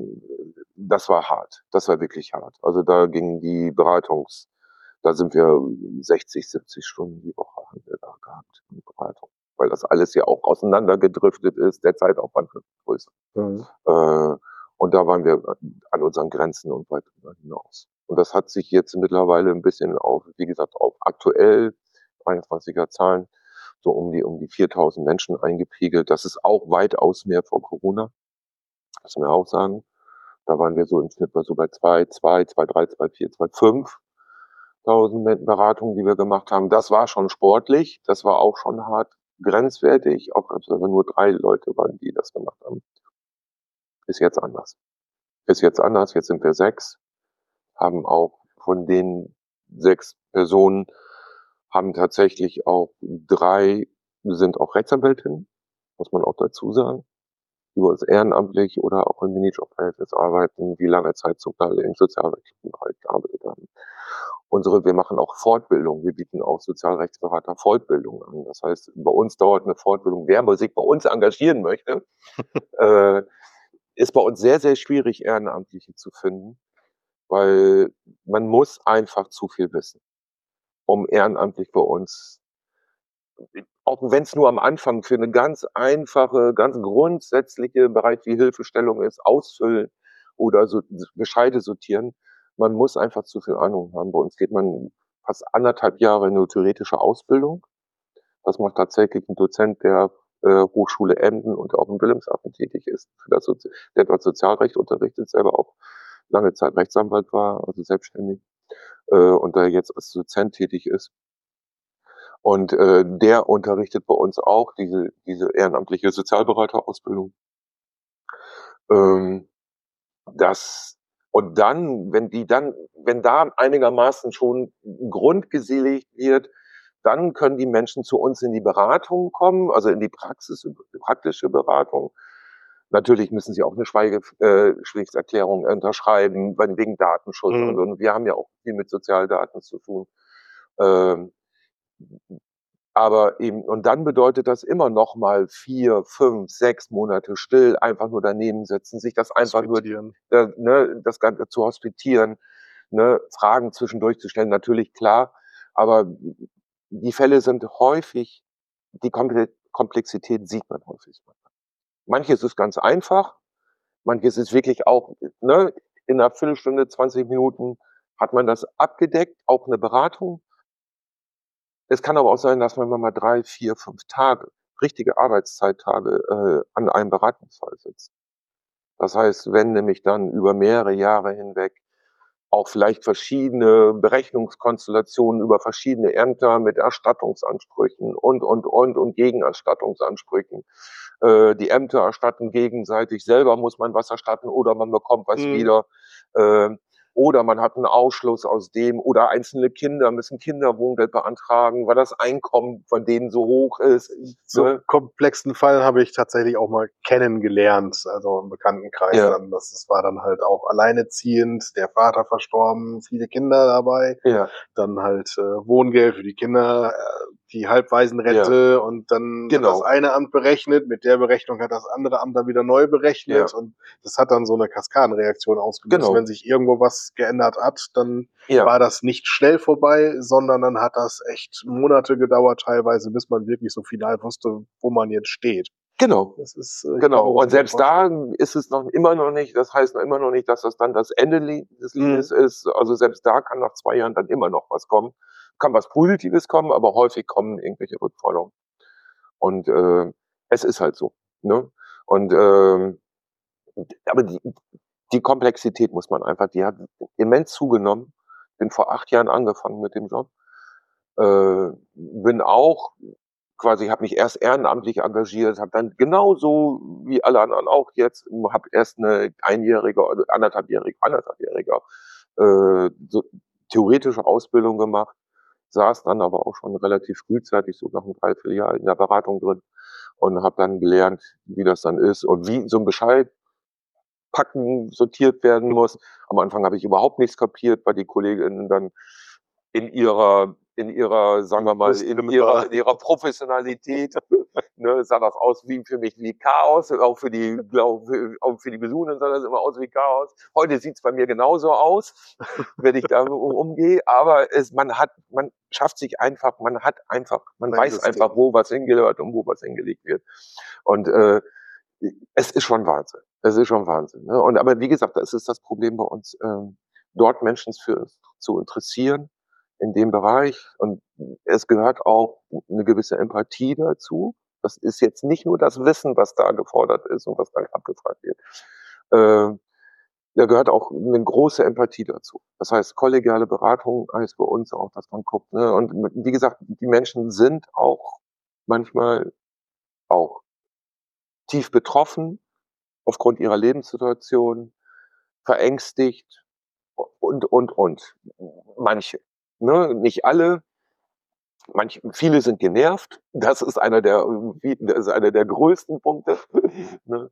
hart. Das war wirklich hart. Also da ging da sind wir 60, 70 Stunden die Woche haben wir da gehabt in Beratung, weil das alles ja auch auseinandergedriftet ist, der Zeitaufwand wird größer. Und da waren wir an unseren Grenzen und weit darüber hinaus. Und das hat sich jetzt mittlerweile ein bisschen auf aktuell 23er Zahlen, so um die 4.000 Menschen eingepegelt. Das ist auch weitaus mehr vor Corona, muss man auch sagen. Da waren wir so im Schnitt so bei 2, 3, 2, 4, 2, 5.000 Beratungen, die wir gemacht haben. Das war schon sportlich, das war auch schon hart grenzwertig, auch als nur 3 Leute waren, die das gemacht haben. Ist jetzt anders. Jetzt sind wir 6, haben auch von den 6 Personen haben tatsächlich auch 3 sind auch Rechtsanwältinnen, muss man auch dazu sagen, die bei uns ehrenamtlich oder auch im Minijob-Verhältnis arbeiten, die lange Zeit zum Teil im sozialrechtlichen Bereich gearbeitet haben. Wir machen auch Fortbildung. Wir bieten auch Sozialrechtsberater Fortbildung an. Das heißt, bei uns dauert eine Fortbildung. Wer sich bei uns engagieren möchte, ist bei uns sehr, sehr schwierig, Ehrenamtliche zu finden, weil man muss einfach zu viel wissen, um ehrenamtlich bei uns auch wenn es nur am Anfang für eine ganz einfache, ganz grundsätzliche Bereich wie Hilfestellung ist, ausfüllen oder so Bescheide sortieren. Man muss einfach zu viel Ahnung haben. Bei uns geht man fast 1,5 Jahre in eine theoretische Ausbildung. Das macht tatsächlich ein Dozent der Hochschule Emden und auch in Wilhelmshaven tätig ist, der dort Sozialrecht unterrichtet, selber auch lange Zeit Rechtsanwalt war, also selbstständig, und der jetzt als Dozent tätig ist. Und der unterrichtet bei uns auch diese ehrenamtliche Sozialberaterausbildung. Ähm, das und dann, wenn da einigermaßen schon ein Grund gesiligt wird, dann können die Menschen zu uns in die Beratung kommen, also in die praktische Beratung. Natürlich müssen sie auch eine Schweigepflichterklärung unterschreiben, wegen Datenschutz. Und wir haben ja auch viel mit Sozialdaten zu tun. Ähm, aber eben, und dann bedeutet das immer noch mal 4, 5, 6 Monate still, einfach nur daneben sitzen, sich das einfach nur, das Ganze zu hospitieren, ne, Fragen zwischendurch zu stellen, natürlich klar, aber die Fälle sind häufig, die Komplexität sieht man häufig. Manches ist ganz einfach, manches ist wirklich auch, ne, in einer Viertelstunde, 20 Minuten hat man das abgedeckt, auch eine Beratung. Es kann aber auch sein, dass man mal 3, 4, 5 Tage, richtige Arbeitszeittage, an einem Beratungsfall sitzt. Das heißt, wenn nämlich dann über mehrere Jahre hinweg auch vielleicht verschiedene Berechnungskonstellationen über verschiedene Ämter mit Erstattungsansprüchen und Gegenerstattungsansprüchen. Die Ämter erstatten gegenseitig, selber muss man was erstatten oder man bekommt was wieder. Oder man hat einen Ausschluss aus dem, oder einzelne Kinder müssen Kinderwohngeld beantragen, weil das Einkommen von denen so hoch ist. So einen komplexen Fall habe ich tatsächlich auch mal kennengelernt, also im Bekanntenkreis. Ja. Dann, das war dann halt auch alleinerziehend, der Vater verstorben, viele Kinder dabei. Ja. Dann halt Wohngeld für die Kinder, die Halbwaisenrente, und dann hat das eine Amt berechnet, mit der Berechnung hat das andere Amt dann wieder neu berechnet, und das hat dann so eine Kaskadenreaktion ausgelöst. Wenn sich irgendwo was geändert hat, dann war das nicht schnell vorbei, sondern dann hat das echt Monate gedauert teilweise, bis man wirklich so final wusste, wo man jetzt steht. Genau. Das ist, und selbst da ist es immer noch nicht, das heißt noch immer noch nicht, dass das dann das Ende des Liedes ist. Also selbst da kann nach 2 Jahren dann immer noch was kommen. Kann was Positives kommen, aber häufig kommen irgendwelche Rückforderungen. Und es ist halt so. Ne? Und aber die Komplexität muss man einfach, die hat immens zugenommen. Bin vor 8 Jahren angefangen mit dem Job. Bin auch quasi, habe mich erst ehrenamtlich engagiert, habe dann genauso wie alle anderen auch jetzt, habe erst eine einjährige oder anderthalbjährige so theoretische Ausbildung gemacht, saß dann aber auch schon relativ frühzeitig, so nach einem Dreivierteljahr in der Beratung drin, und habe dann gelernt, wie das dann ist und wie so ein Bescheid packen, sortiert werden muss. Am Anfang habe ich überhaupt nichts kapiert, weil die Kolleginnen dann in ihrer, sagen wir mal, in ihrer Professionalität, ne, sah das aus wie für mich wie Chaos, auch für die Besuchenden sah das immer aus wie Chaos. Heute sieht's bei mir genauso aus, wenn ich da umgehe, aber man schafft sich einfach, man weiß einfach, wo was hingehört und wo was hingelegt wird. Und es ist schon Wahnsinn. Es ist schon Wahnsinn. Ne? Aber wie gesagt, das ist das Problem bei uns, dort Menschen zu interessieren in dem Bereich. Und es gehört auch eine gewisse Empathie dazu. Das ist jetzt nicht nur das Wissen, was da gefordert ist und was da abgefragt wird. Da gehört auch eine große Empathie dazu. Das heißt, kollegiale Beratung heißt bei uns auch, dass man guckt. Ne? Und wie gesagt, die Menschen sind auch manchmal auch tief betroffen aufgrund ihrer Lebenssituation, verängstigt und. Manche, ne? Nicht alle. Viele sind genervt. Das ist einer der größten Punkte. Ne?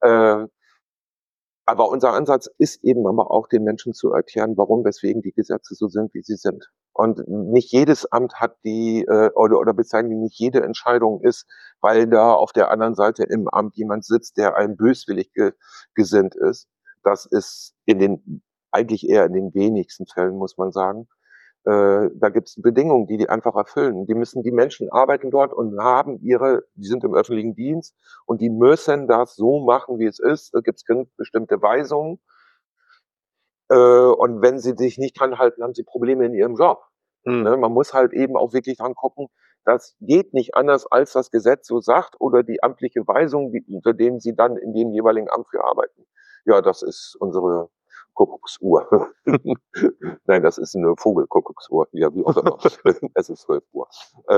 Aber unser Ansatz ist eben aber auch, den Menschen zu erklären, warum, weswegen die Gesetze so sind, wie sie sind. Und nicht jedes Amt hat oder bezeichnen, nicht jede Entscheidung ist, weil da auf der anderen Seite im Amt jemand sitzt, der einem böswillig gesinnt ist. Das ist eigentlich eher in den wenigsten Fällen, muss man sagen. Da gibt es Bedingungen, die einfach erfüllen. Die Menschen arbeiten dort und die sind im öffentlichen Dienst und die müssen das so machen, wie es ist. Da gibt es bestimmte Weisungen. Und wenn sie sich nicht dran halten, haben sie Probleme in ihrem Job. Ne? Man muss halt eben auch wirklich dran gucken, das geht nicht anders, als das Gesetz so sagt oder die amtliche Weisung, unter denen sie dann in dem jeweiligen Amt für arbeiten. Ja, das ist unsere Kuckucksuhr. Nein, das ist eine Vogelkuckucksuhr. Ja, wie auch immer. Es ist 12 Uhr.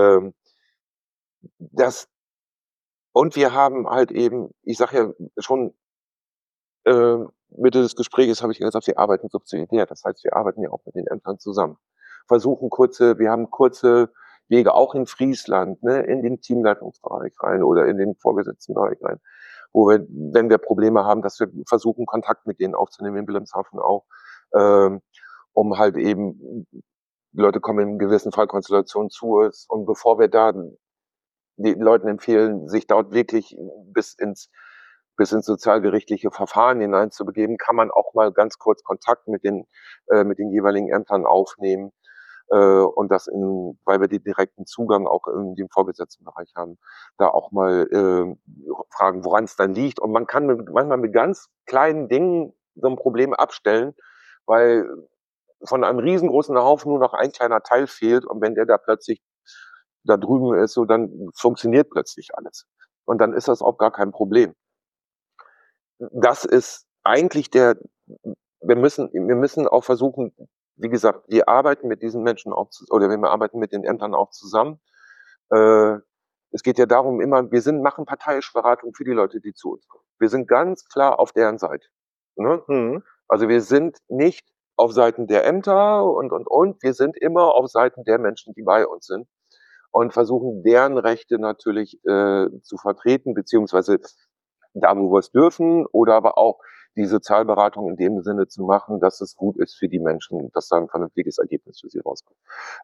Und wir haben halt eben, ich sage ja schon, Mitte des Gesprächs habe ich gesagt, wir arbeiten subsidiär. Das heißt, wir arbeiten ja auch mit den Ämtern zusammen. Wir haben kurze Wege auch in Friesland, ne, in den Teamleitungsbereich rein oder in den Vorgesetztenbereich rein, wo wir, wenn wir Probleme haben, dass wir versuchen, Kontakt mit denen aufzunehmen, in Wilhelmshaven auch, um halt eben, die Leute kommen in gewissen Fallkonstellationen zu uns und bevor wir da den Leuten empfehlen, sich dort wirklich bis ins sozialgerichtliche Verfahren hineinzubegeben, kann man auch mal ganz kurz Kontakt mit den jeweiligen Ämtern aufnehmen und weil wir den direkten Zugang auch in dem Vorgesetztenbereich haben, da auch mal fragen, woran es dann liegt. Und man kann manchmal mit ganz kleinen Dingen so ein Problem abstellen, weil von einem riesengroßen Haufen nur noch ein kleiner Teil fehlt und wenn der da plötzlich da drüben ist, so dann funktioniert plötzlich alles. Und dann ist das auch gar kein Problem. Das ist eigentlich wir müssen auch versuchen, wie gesagt, wir arbeiten mit diesen Menschen auch, oder wir arbeiten mit den Ämtern auch zusammen. Es geht ja darum wir machen parteiische Beratung für die Leute, die zu uns kommen. Wir sind ganz klar auf deren Seite. Ne? Also wir sind nicht auf Seiten der Ämter und. Wir sind immer auf Seiten der Menschen, die bei uns sind und versuchen, deren Rechte natürlich zu vertreten, beziehungsweise da, wo wir es dürfen, oder aber auch die Sozialberatung in dem Sinne zu machen, dass es gut ist für die Menschen, dass da ein vernünftiges Ergebnis für sie rauskommt.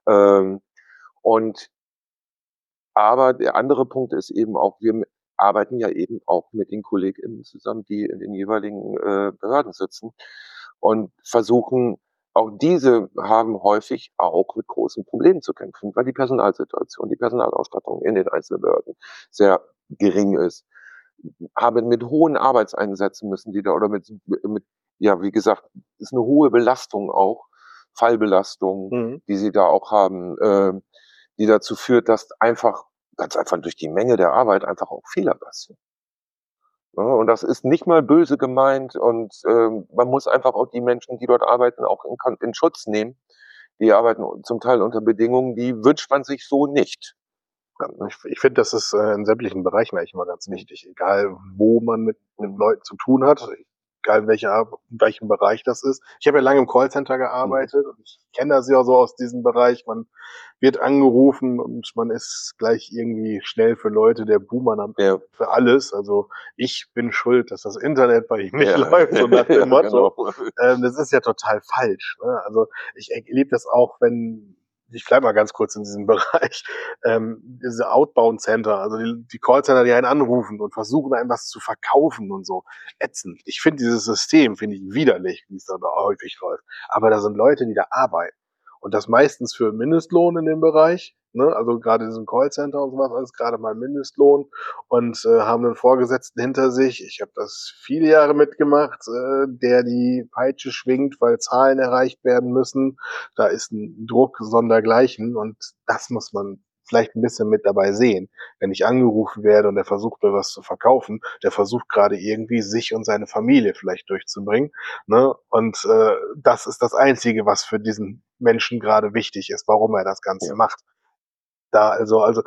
Aber der andere Punkt ist eben auch, wir arbeiten ja eben auch mit den KollegInnen zusammen, die in den jeweiligen Behörden sitzen und versuchen, auch diese haben häufig auch mit großen Problemen zu kämpfen, weil die Personalsituation, die Personalausstattung in den einzelnen Behörden sehr gering ist. Haben mit hohen Arbeitseinsätzen müssen die da oder ja, wie gesagt, ist eine hohe Belastung auch, Fallbelastung, die sie da auch haben, die dazu führt, dass ganz einfach durch die Menge der Arbeit einfach auch Fehler passieren. Ja, und das ist nicht mal böse gemeint und man muss einfach auch die Menschen, die dort arbeiten, auch in Schutz nehmen. Die arbeiten zum Teil unter Bedingungen, die wünscht man sich so nicht. Ja, ich finde, das ist in sämtlichen Bereichen eigentlich immer ganz wichtig, egal wo man mit Leuten zu tun hat, egal in welchem Bereich das ist. Ich habe ja lange im Callcenter gearbeitet und ich kenne das ja so aus diesem Bereich. Man wird angerufen und man ist gleich irgendwie schnell für Leute der Buhmann für alles. Also ich bin schuld, dass das Internet bei ihm nicht läuft, so nach dem Motto. Genau. Das ist ja total falsch. Ne? Also ich erlebe das auch, ich bleibe mal ganz kurz in diesem Bereich, diese Outbound Center, also die Callcenter, die einen anrufen und versuchen, einem was zu verkaufen und so. Ätzend. Ich finde dieses System, finde ich widerlich, wie es da häufig läuft. Aber da sind Leute, die da arbeiten. Und das meistens für Mindestlohn in dem Bereich, ne? Also gerade in diesem Callcenter und sowas, alles gerade mal Mindestlohn und haben einen Vorgesetzten hinter sich. Ich habe das viele Jahre mitgemacht, der die Peitsche schwingt, weil Zahlen erreicht werden müssen. Da ist ein Druck sondergleichen und das muss man vielleicht ein bisschen mit dabei sehen. Wenn ich angerufen werde und der versucht mir was zu verkaufen, der versucht gerade irgendwie sich und seine Familie vielleicht durchzubringen. Ne? Und das ist das Einzige, was für diesen Menschen gerade wichtig ist, warum er das Ganze macht. Da also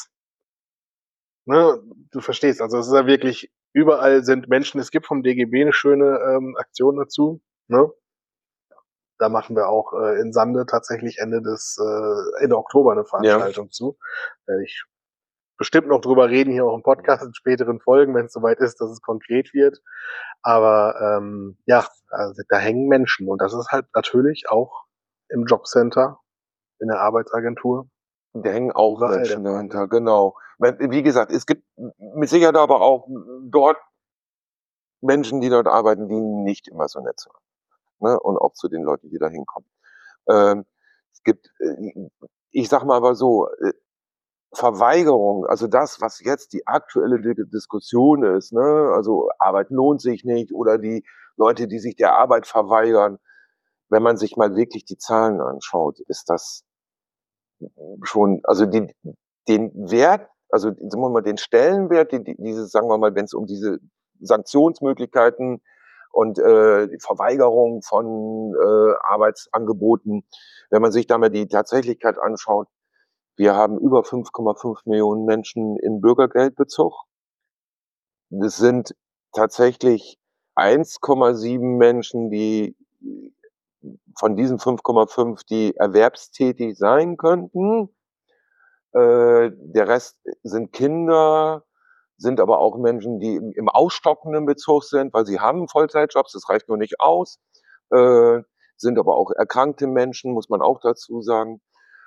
ne, du verstehst, also es ist ja wirklich, überall sind Menschen, es gibt vom DGB eine schöne Aktion dazu, ne? Da machen wir auch in Sande tatsächlich Ende Oktober eine Veranstaltung zu. Ich bestimmt noch drüber reden hier auch im Podcast in späteren Folgen, wenn es soweit ist, dass es konkret wird. Aber also da hängen Menschen und das ist halt natürlich auch im Jobcenter, in der Arbeitsagentur. Da hängen auch Menschen dahinter, genau. Wie gesagt, es gibt mit Sicherheit aber auch dort Menschen, die dort arbeiten, die nicht immer so nett sind. Ne? Und auch zu den Leuten, die da hinkommen. Es gibt, ich sage mal aber so, Verweigerung, also das, was jetzt die aktuelle Diskussion ist, ne, also Arbeit lohnt sich nicht oder die Leute, die sich der Arbeit verweigern, wenn man sich mal wirklich die Zahlen anschaut, ist das schon, also den Wert, also sagen wir mal, den Stellenwert, diese, sagen wir mal, wenn es um diese Sanktionsmöglichkeiten und die Verweigerung von Arbeitsangeboten, wenn man sich da mal die Tatsächlichkeit anschaut, wir haben über 5,5 Millionen Menschen im Bürgergeldbezug. Das sind tatsächlich 1,7 Menschen, die von diesen 5,5, die erwerbstätig sein könnten. Der Rest sind Kinder, sind aber auch Menschen, die im ausstockenden Bezug sind, weil sie haben Vollzeitjobs, das reicht nur nicht aus. Sind aber auch erkrankte Menschen, muss man auch dazu sagen.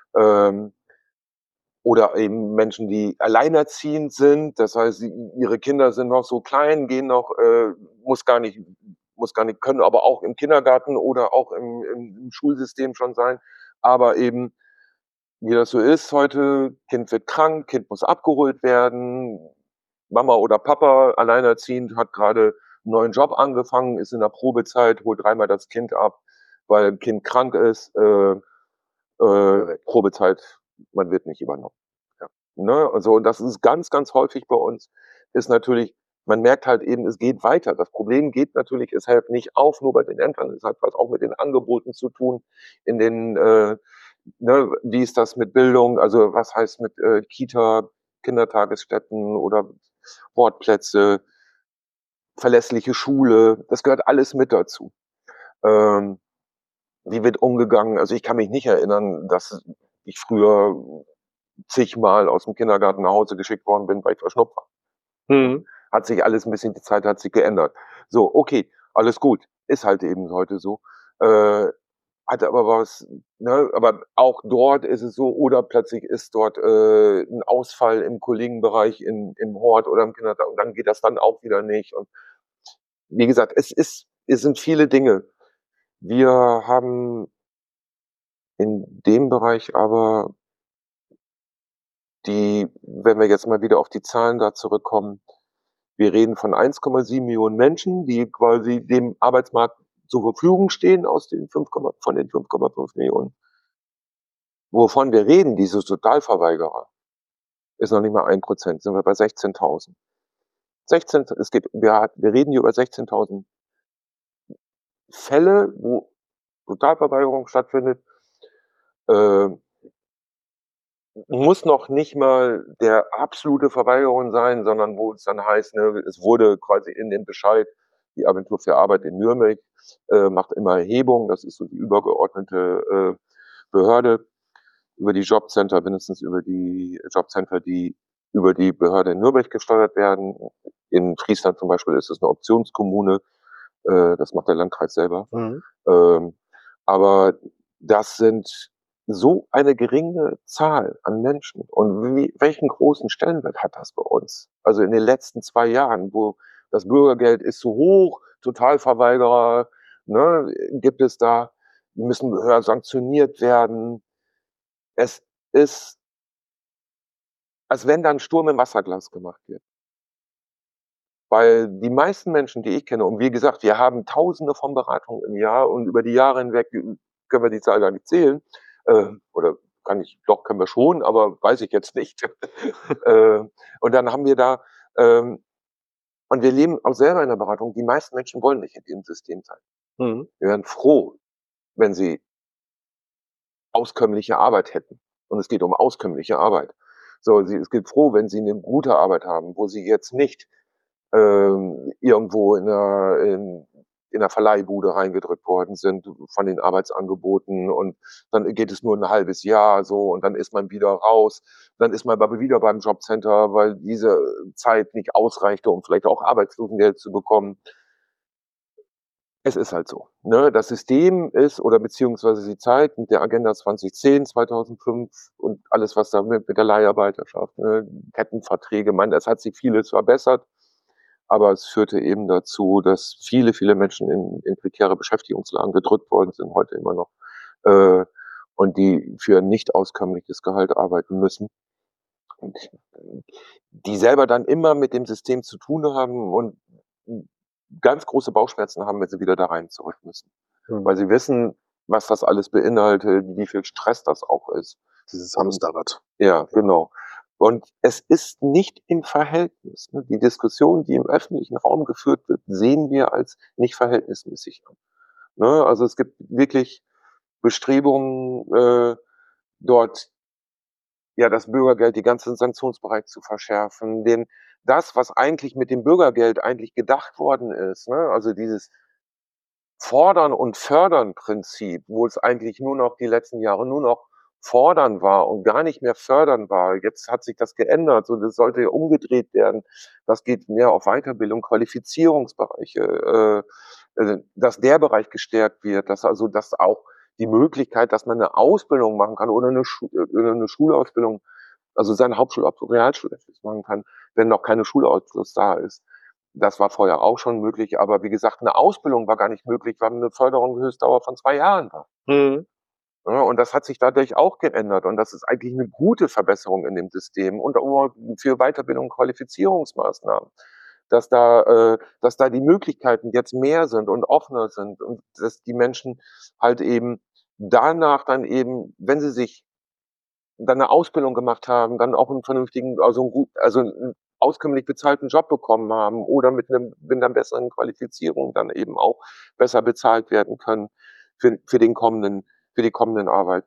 Oder eben Menschen, die alleinerziehend sind, das heißt, ihre Kinder sind noch so klein, gehen noch, muss gar nicht, können aber auch im Kindergarten oder auch im Schulsystem schon sein. Aber eben, wie das so ist heute, Kind wird krank, Kind muss abgeholt werden, Mama oder Papa, alleinerziehend, hat gerade einen neuen Job angefangen, ist in der Probezeit, holt dreimal das Kind ab, weil Kind krank ist, Probezeit, man wird nicht übernommen. Ja. Ne? Also, und das ist ganz, ganz häufig bei uns, ist natürlich, man merkt halt eben, es geht weiter. Das Problem geht natürlich, es hört nicht auf, nur bei den Ämtern, es hat was auch mit den Angeboten zu tun, in den, ne, wie ist das mit Bildung, also was heißt mit Kita, Kindertagesstätten oder Sportplätze, verlässliche Schule, das gehört alles mit dazu. Ähm, wie wird umgegangen? Also ich kann mich nicht erinnern, dass ich früher zigmal aus dem Kindergarten nach Hause geschickt worden bin, weil ich verschnupft war. Mhm. Hat sich alles ein bisschen, die Zeit hat sich geändert. So, okay, alles gut. Ist halt eben heute so. Hatte aber was, ne, aber auch dort ist es so, oder plötzlich ist dort ein Ausfall im Kollegenbereich im Hort oder im Kindergarten und dann geht das dann auch wieder nicht. Und wie gesagt, es sind viele Dinge. Wir haben in dem Bereich aber wenn wir jetzt mal wieder auf die Zahlen da zurückkommen, wir reden von 1,7 Millionen Menschen, die quasi dem Arbeitsmarkt zur Verfügung stehen von den 5,5 Millionen. Wovon wir reden, diese Totalverweigerer, ist noch nicht mal 1%, sind wir bei 16.000. Wir reden hier über 16.000 Fälle, wo Totalverweigerung stattfindet. Äh, muss noch nicht mal der absolute Verweigerung sein, sondern wo es dann heißt, ne, es wurde quasi in dem Bescheid, die Agentur für Arbeit in Nürnberg macht immer Erhebung, das ist so die übergeordnete Behörde über die Jobcenter, mindestens über die Jobcenter, die über die Behörde in Nürnberg gesteuert werden. In Friesland zum Beispiel ist es eine Optionskommune, das macht der Landkreis selber. Mhm. Aber das sind so eine geringe Zahl an Menschen. Und welchen großen Stellenwert hat das bei uns? Also in den letzten 2 Jahren, wo das Bürgergeld ist so hoch, Totalverweigerer, ne, gibt es da, müssen höher sanktioniert werden. Es ist, als wenn da ein Sturm im Wasserglas gemacht wird. Weil die meisten Menschen, die ich kenne, und wie gesagt, wir haben Tausende von Beratungen im Jahr und über die Jahre hinweg können wir die Zahl gar nicht zählen. Oder können wir schon, aber weiß ich jetzt nicht. Und dann haben wir da, und wir leben auch selber in der Beratung, die meisten Menschen wollen nicht in dem System sein. Mhm. Wir wären froh, wenn sie auskömmliche Arbeit hätten. Und es geht um auskömmliche Arbeit. So, es geht froh, wenn sie eine gute Arbeit haben, wo sie jetzt nicht irgendwo in der Verleihbude reingedrückt worden sind von den Arbeitsangeboten und dann geht es nur ein halbes Jahr so und dann ist man wieder raus. Dann ist man aber wieder beim Jobcenter, weil diese Zeit nicht ausreichte, um vielleicht auch Arbeitslosengeld zu bekommen. Es ist halt so. Ne? Das System ist oder beziehungsweise die Zeit mit der Agenda 2010, 2005 und alles, was da mit der Leiharbeiterschaft, ne? Kettenverträge, es hat sich vieles verbessert. Aber es führte eben dazu, dass viele, viele Menschen in prekäre Beschäftigungslagen gedrückt worden sind, heute immer noch. Äh, und die für ein nicht auskömmliches Gehalt arbeiten müssen. Und die selber dann immer mit dem System zu tun haben und ganz große Bauchschmerzen haben, wenn sie wieder da rein zurück müssen. Weil sie wissen, was das alles beinhaltet, wie viel Stress das auch ist. Dieses Hamsterrad. Ja, genau. Und es ist nicht im Verhältnis. Ne? Die Diskussion, die im öffentlichen Raum geführt wird, sehen wir als nicht verhältnismäßig an. Ne? Also es gibt wirklich Bestrebungen, dort ja das Bürgergeld, die ganzen Sanktionsbereich zu verschärfen, das, was eigentlich mit dem Bürgergeld eigentlich gedacht worden ist, ne? Also dieses Fordern und Fördern Prinzip, wo es eigentlich nur noch die letzten Jahre nur noch fordern war und gar nicht mehr fördern war. Jetzt hat sich das geändert und es sollte umgedreht werden. Das geht mehr auf Weiterbildung, Qualifizierungsbereiche, dass der Bereich gestärkt wird, dass auch die Möglichkeit, dass man eine Ausbildung machen kann oder eine Schulausbildung, also seine Hauptschulabschluss, Realschulabschluss machen kann, wenn noch keine Schulabschluss da ist. Das war vorher auch schon möglich, aber wie gesagt, eine Ausbildung war gar nicht möglich, weil eine Förderung Höchstdauer von 2 Jahren war. Ja, und das hat sich dadurch auch geändert und das ist eigentlich eine gute Verbesserung in dem System und auch für Weiterbildung und Qualifizierungsmaßnahmen, dass da die Möglichkeiten jetzt mehr sind und offener sind und dass die Menschen halt eben danach dann eben, wenn sie sich dann eine Ausbildung gemacht haben, dann auch einen vernünftigen, also einen auskömmlich bezahlten Job bekommen haben oder mit einer besseren Qualifizierung dann eben auch besser bezahlt werden können für die kommenden Arbeit.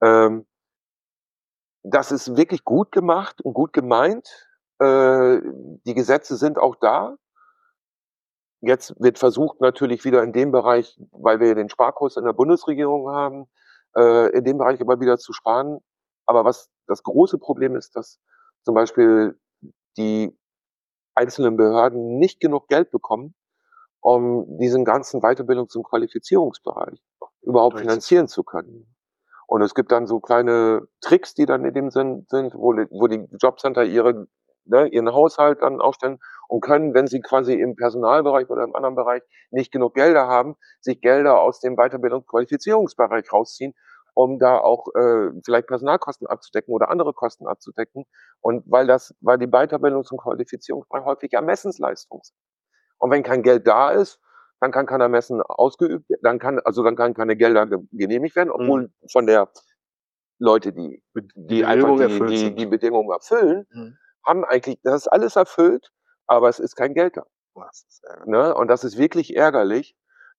Das ist wirklich gut gemacht und gut gemeint. Die Gesetze sind auch da. Jetzt wird versucht natürlich wieder in dem Bereich, weil wir den Sparkurs in der Bundesregierung haben, in dem Bereich aber wieder zu sparen. Aber was das große Problem ist, dass zum Beispiel die einzelnen Behörden nicht genug Geld bekommen, um diesen ganzen Weiterbildungs- und Qualifizierungsbereich überhaupt finanzieren zu können. Und es gibt dann so kleine Tricks, die dann in dem Sinn sind, wo die Jobcenter ihren Haushalt dann aufstellen und können, wenn sie quasi im Personalbereich oder im anderen Bereich nicht genug Gelder haben, sich Gelder aus dem Weiterbildungs- und Qualifizierungsbereich rausziehen, um da auch vielleicht Personalkosten abzudecken oder andere Kosten abzudecken. Und weil die Weiterbildungs- und Qualifizierungsbereich häufig Ermessensleistung sind. Und wenn kein Geld da ist, dann kann kein Ermessen ausgeübt, dann kann keine Gelder genehmigt werden, obwohl von der Leute, die einfach die Bedingungen erfüllen, haben eigentlich das ist alles erfüllt, aber es ist kein Geld da. Ne? Und das ist wirklich ärgerlich.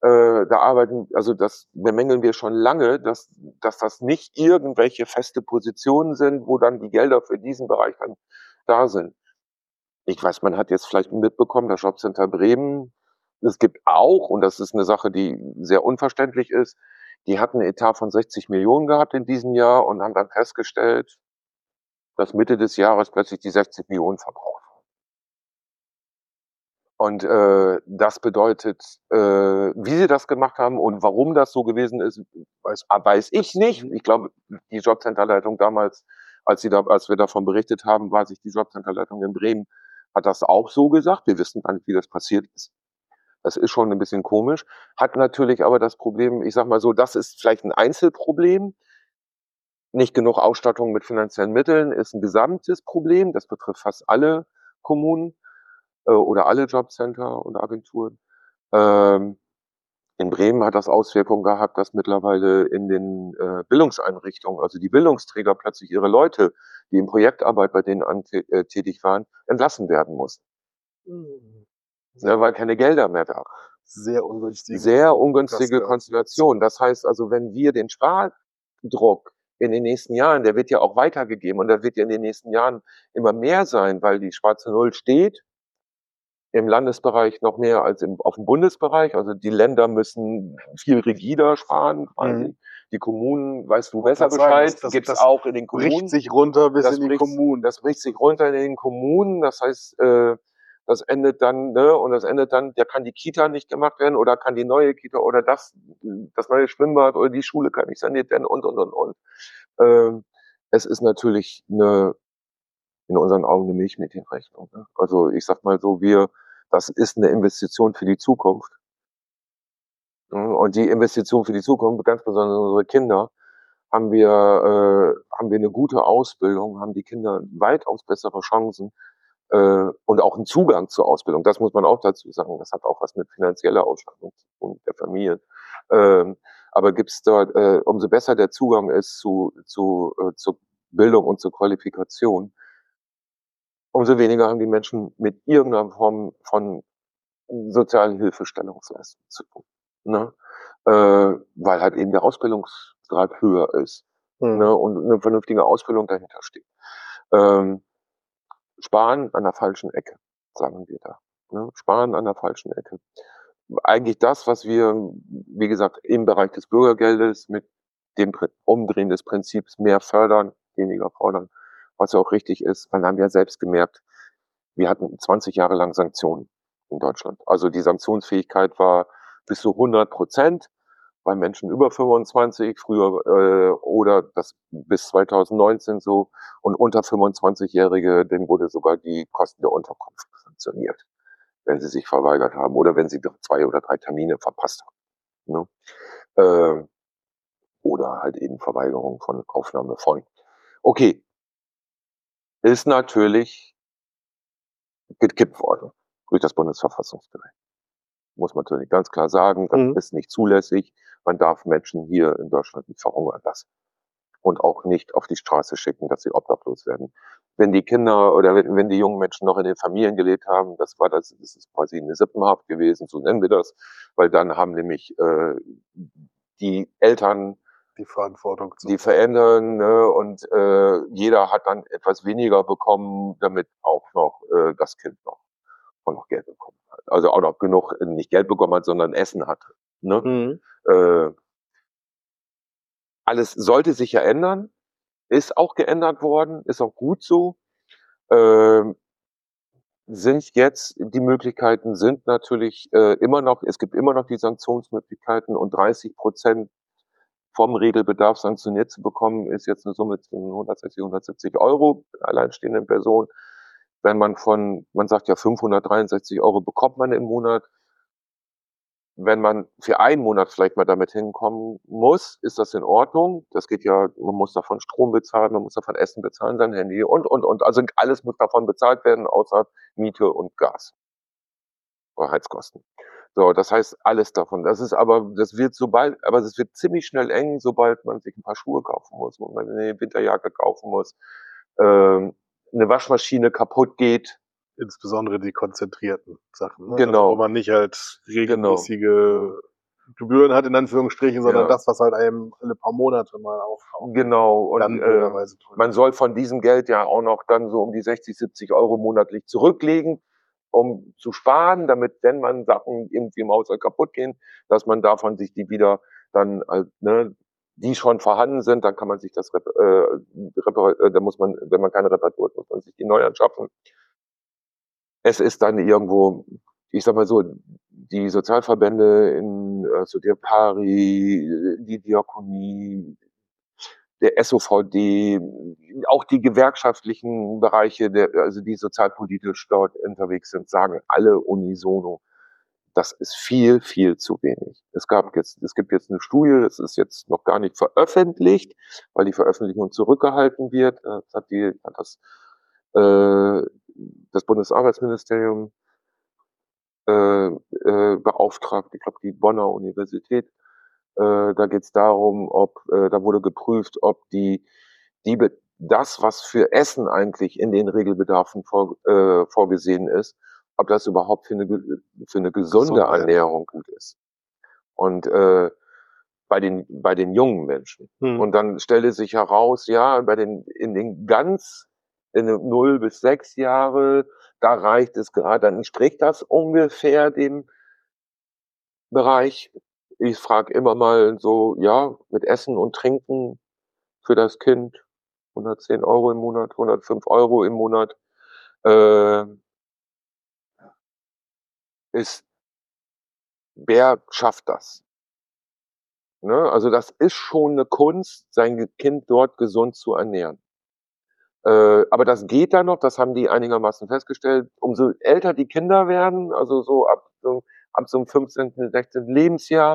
Das bemängeln wir schon lange, dass das nicht irgendwelche feste Positionen sind, wo dann die Gelder für diesen Bereich dann da sind. Ich weiß, man hat jetzt vielleicht mitbekommen, das Jobcenter Bremen, es gibt auch, und das ist eine Sache, die sehr unverständlich ist, die hatten einen Etat von 60 Millionen gehabt in diesem Jahr und haben dann festgestellt, dass Mitte des Jahres plötzlich die 60 Millionen verbraucht. Und das bedeutet, wie sie das gemacht haben und warum das so gewesen ist, weiß ich nicht. Ich glaube, die Jobcenterleitung damals, als wir davon berichtet haben, war sich die Jobcenterleitung in Bremen, hat das auch so gesagt. Wir wissen gar nicht, wie das passiert ist. Das ist schon ein bisschen komisch. Hat natürlich aber das Problem, ich sag mal so, das ist vielleicht ein Einzelproblem. Nicht genug Ausstattung mit finanziellen Mitteln ist ein gesamtes Problem. Das betrifft fast alle Kommunen oder alle Jobcenter und Agenturen. In Bremen hat das Auswirkungen gehabt, dass mittlerweile in den Bildungseinrichtungen, also die Bildungsträger plötzlich ihre Leute, die in Projektarbeit bei denen tätig waren, entlassen werden mussten. Ja, weil keine Gelder mehr da. Sehr ungünstige Konstellation. Das heißt also, wenn wir den Spardruck in den nächsten Jahren, der wird ja auch weitergegeben und der wird ja in den nächsten Jahren immer mehr sein, weil die schwarze Null steht, im Landesbereich noch mehr als auf dem Bundesbereich. Also die Länder müssen viel rigider sparen. Die Kommunen, weißt du besser Bescheid, gibt es auch in den Kommunen. Bricht sich runter bis in die Kommunen. Das bricht sich runter in den Kommunen. Das heißt, das endet dann, da kann die Kita nicht gemacht werden oder kann die neue Kita oder das neue Schwimmbad oder die Schule kann nicht saniert werden und. Es ist natürlich in unseren Augen eine Milchmädchenrechnung. Ne? Also ich sag mal so, das ist eine Investition für die Zukunft. Und die Investition für die Zukunft, ganz besonders unsere Kinder, haben wir eine gute Ausbildung, haben die Kinder weitaus bessere Chancen und auch einen Zugang zur Ausbildung. Das muss man auch dazu sagen. Das hat auch was mit finanzieller Ausstattung zu tun der Familien. Aber gibt's dort, umso besser der Zugang ist zur Bildung und zur Qualifikation, umso weniger haben die Menschen mit irgendeiner Form von sozialen Hilfestellungsleistung zu tun. Ne? Weil halt eben der Ausbildungsgrad höher ist. Ne? Und eine vernünftige Ausbildung dahinter steht. Sparen an der falschen Ecke, sagen wir da. Ne? Sparen an der falschen Ecke. Eigentlich das, was wir, wie gesagt, im Bereich des Bürgergeldes mit dem Umdrehen des Prinzips mehr fördern, weniger fordern, was ja auch richtig ist, weil wir haben ja selbst gemerkt, wir hatten 20 Jahre lang Sanktionen in Deutschland. Also die Sanktionsfähigkeit war bis zu 100% bei Menschen über 25, früher oder das bis 2019 so, und unter 25-Jährige, denen wurde sogar die Kosten der Unterkunft sanktioniert, wenn sie sich verweigert haben oder wenn sie 2 oder 3 Termine verpasst haben. Ne? Oder halt eben Verweigerung von Aufnahme von. Okay, ist natürlich gekippt worden durch das Bundesverfassungsgericht. Muss man natürlich ganz klar sagen, das ist nicht zulässig. Man darf Menschen hier in Deutschland nicht verhungern lassen und auch nicht auf die Straße schicken, dass sie obdachlos werden. Wenn die Kinder oder wenn die jungen Menschen noch in den Familien gelebt haben, das ist quasi eine Sippenhaft gewesen, so nennen wir das, weil dann haben nämlich die Eltern die Verantwortung die verändern, ne? Und jeder hat dann etwas weniger bekommen, damit auch noch das Kind noch Geld bekommen hat. Also auch noch genug, nicht Geld bekommen hat, sondern Essen hatte. Ne? Alles sollte sich ja ändern, ist auch geändert worden, ist auch gut so. Sind jetzt, die Möglichkeiten sind natürlich immer noch, es gibt immer noch die Sanktionsmöglichkeiten und 30% vom Regelbedarf sanktioniert zu bekommen, ist jetzt eine Summe von 160, 170 Euro alleinstehenden Person. Wenn man sagt ja 563 Euro bekommt man im Monat. Wenn man für einen Monat vielleicht mal damit hinkommen muss, ist das in Ordnung. Das geht ja, man muss davon Strom bezahlen, man muss davon Essen bezahlen, sein Handy und. Also alles muss davon bezahlt werden, außer Miete und Gas. Oder Heizkosten. So, das heißt, alles davon. Das wird ziemlich schnell eng, sobald man sich ein paar Schuhe kaufen muss, wo man eine Winterjacke kaufen muss, eine Waschmaschine kaputt geht. Insbesondere die konzentrierten Sachen. Ne? Genau. Also, wo man nicht halt regelmäßige Gebühren hat, in Anführungsstrichen, sondern das, was halt einem alle paar Monate mal auftaucht. Genau. Und man soll von diesem Geld ja auch noch dann so um die 60, 70 Euro monatlich zurücklegen, um zu sparen, damit, wenn man Sachen irgendwie im Haushalt kaputt gehen, dass man davon sich die wieder dann, die schon vorhanden sind, dann kann man sich das, da muss man, wenn man keine Reparatur hat, muss man sich die neu anschaffen. Es ist dann irgendwo, ich sag mal so, die Sozialverbände also der PARI, die Diakonie, der SOVD, auch die gewerkschaftlichen Bereiche, also die sozialpolitisch dort unterwegs sind, sagen alle unisono, das ist viel, viel zu wenig. Es gibt jetzt eine Studie, das ist jetzt noch gar nicht veröffentlicht, weil die Veröffentlichung zurückgehalten wird. Das Bundesarbeitsministerium beauftragt, ich glaube die Bonner Universität. Da geht es darum, da wurde geprüft, ob das, was für Essen eigentlich in den Regelbedarfen vorgesehen ist, ob das überhaupt für eine gesunde Ernährung gut ist. Und bei den jungen Menschen. Und dann stellte sich heraus, ja, in den 0 bis 6 Jahre, da reicht es gerade, dann entspricht das ungefähr dem Bereich. Ich frage immer mal so, ja, mit Essen und Trinken für das Kind 110 Euro im Monat, 105 Euro im Monat. Wer schafft das? Ne? Also das ist schon eine Kunst, sein Kind dort gesund zu ernähren. Aber das geht dann noch, das haben die einigermaßen festgestellt. Umso älter die Kinder werden, also so ab so dem 15., 16. Lebensjahr,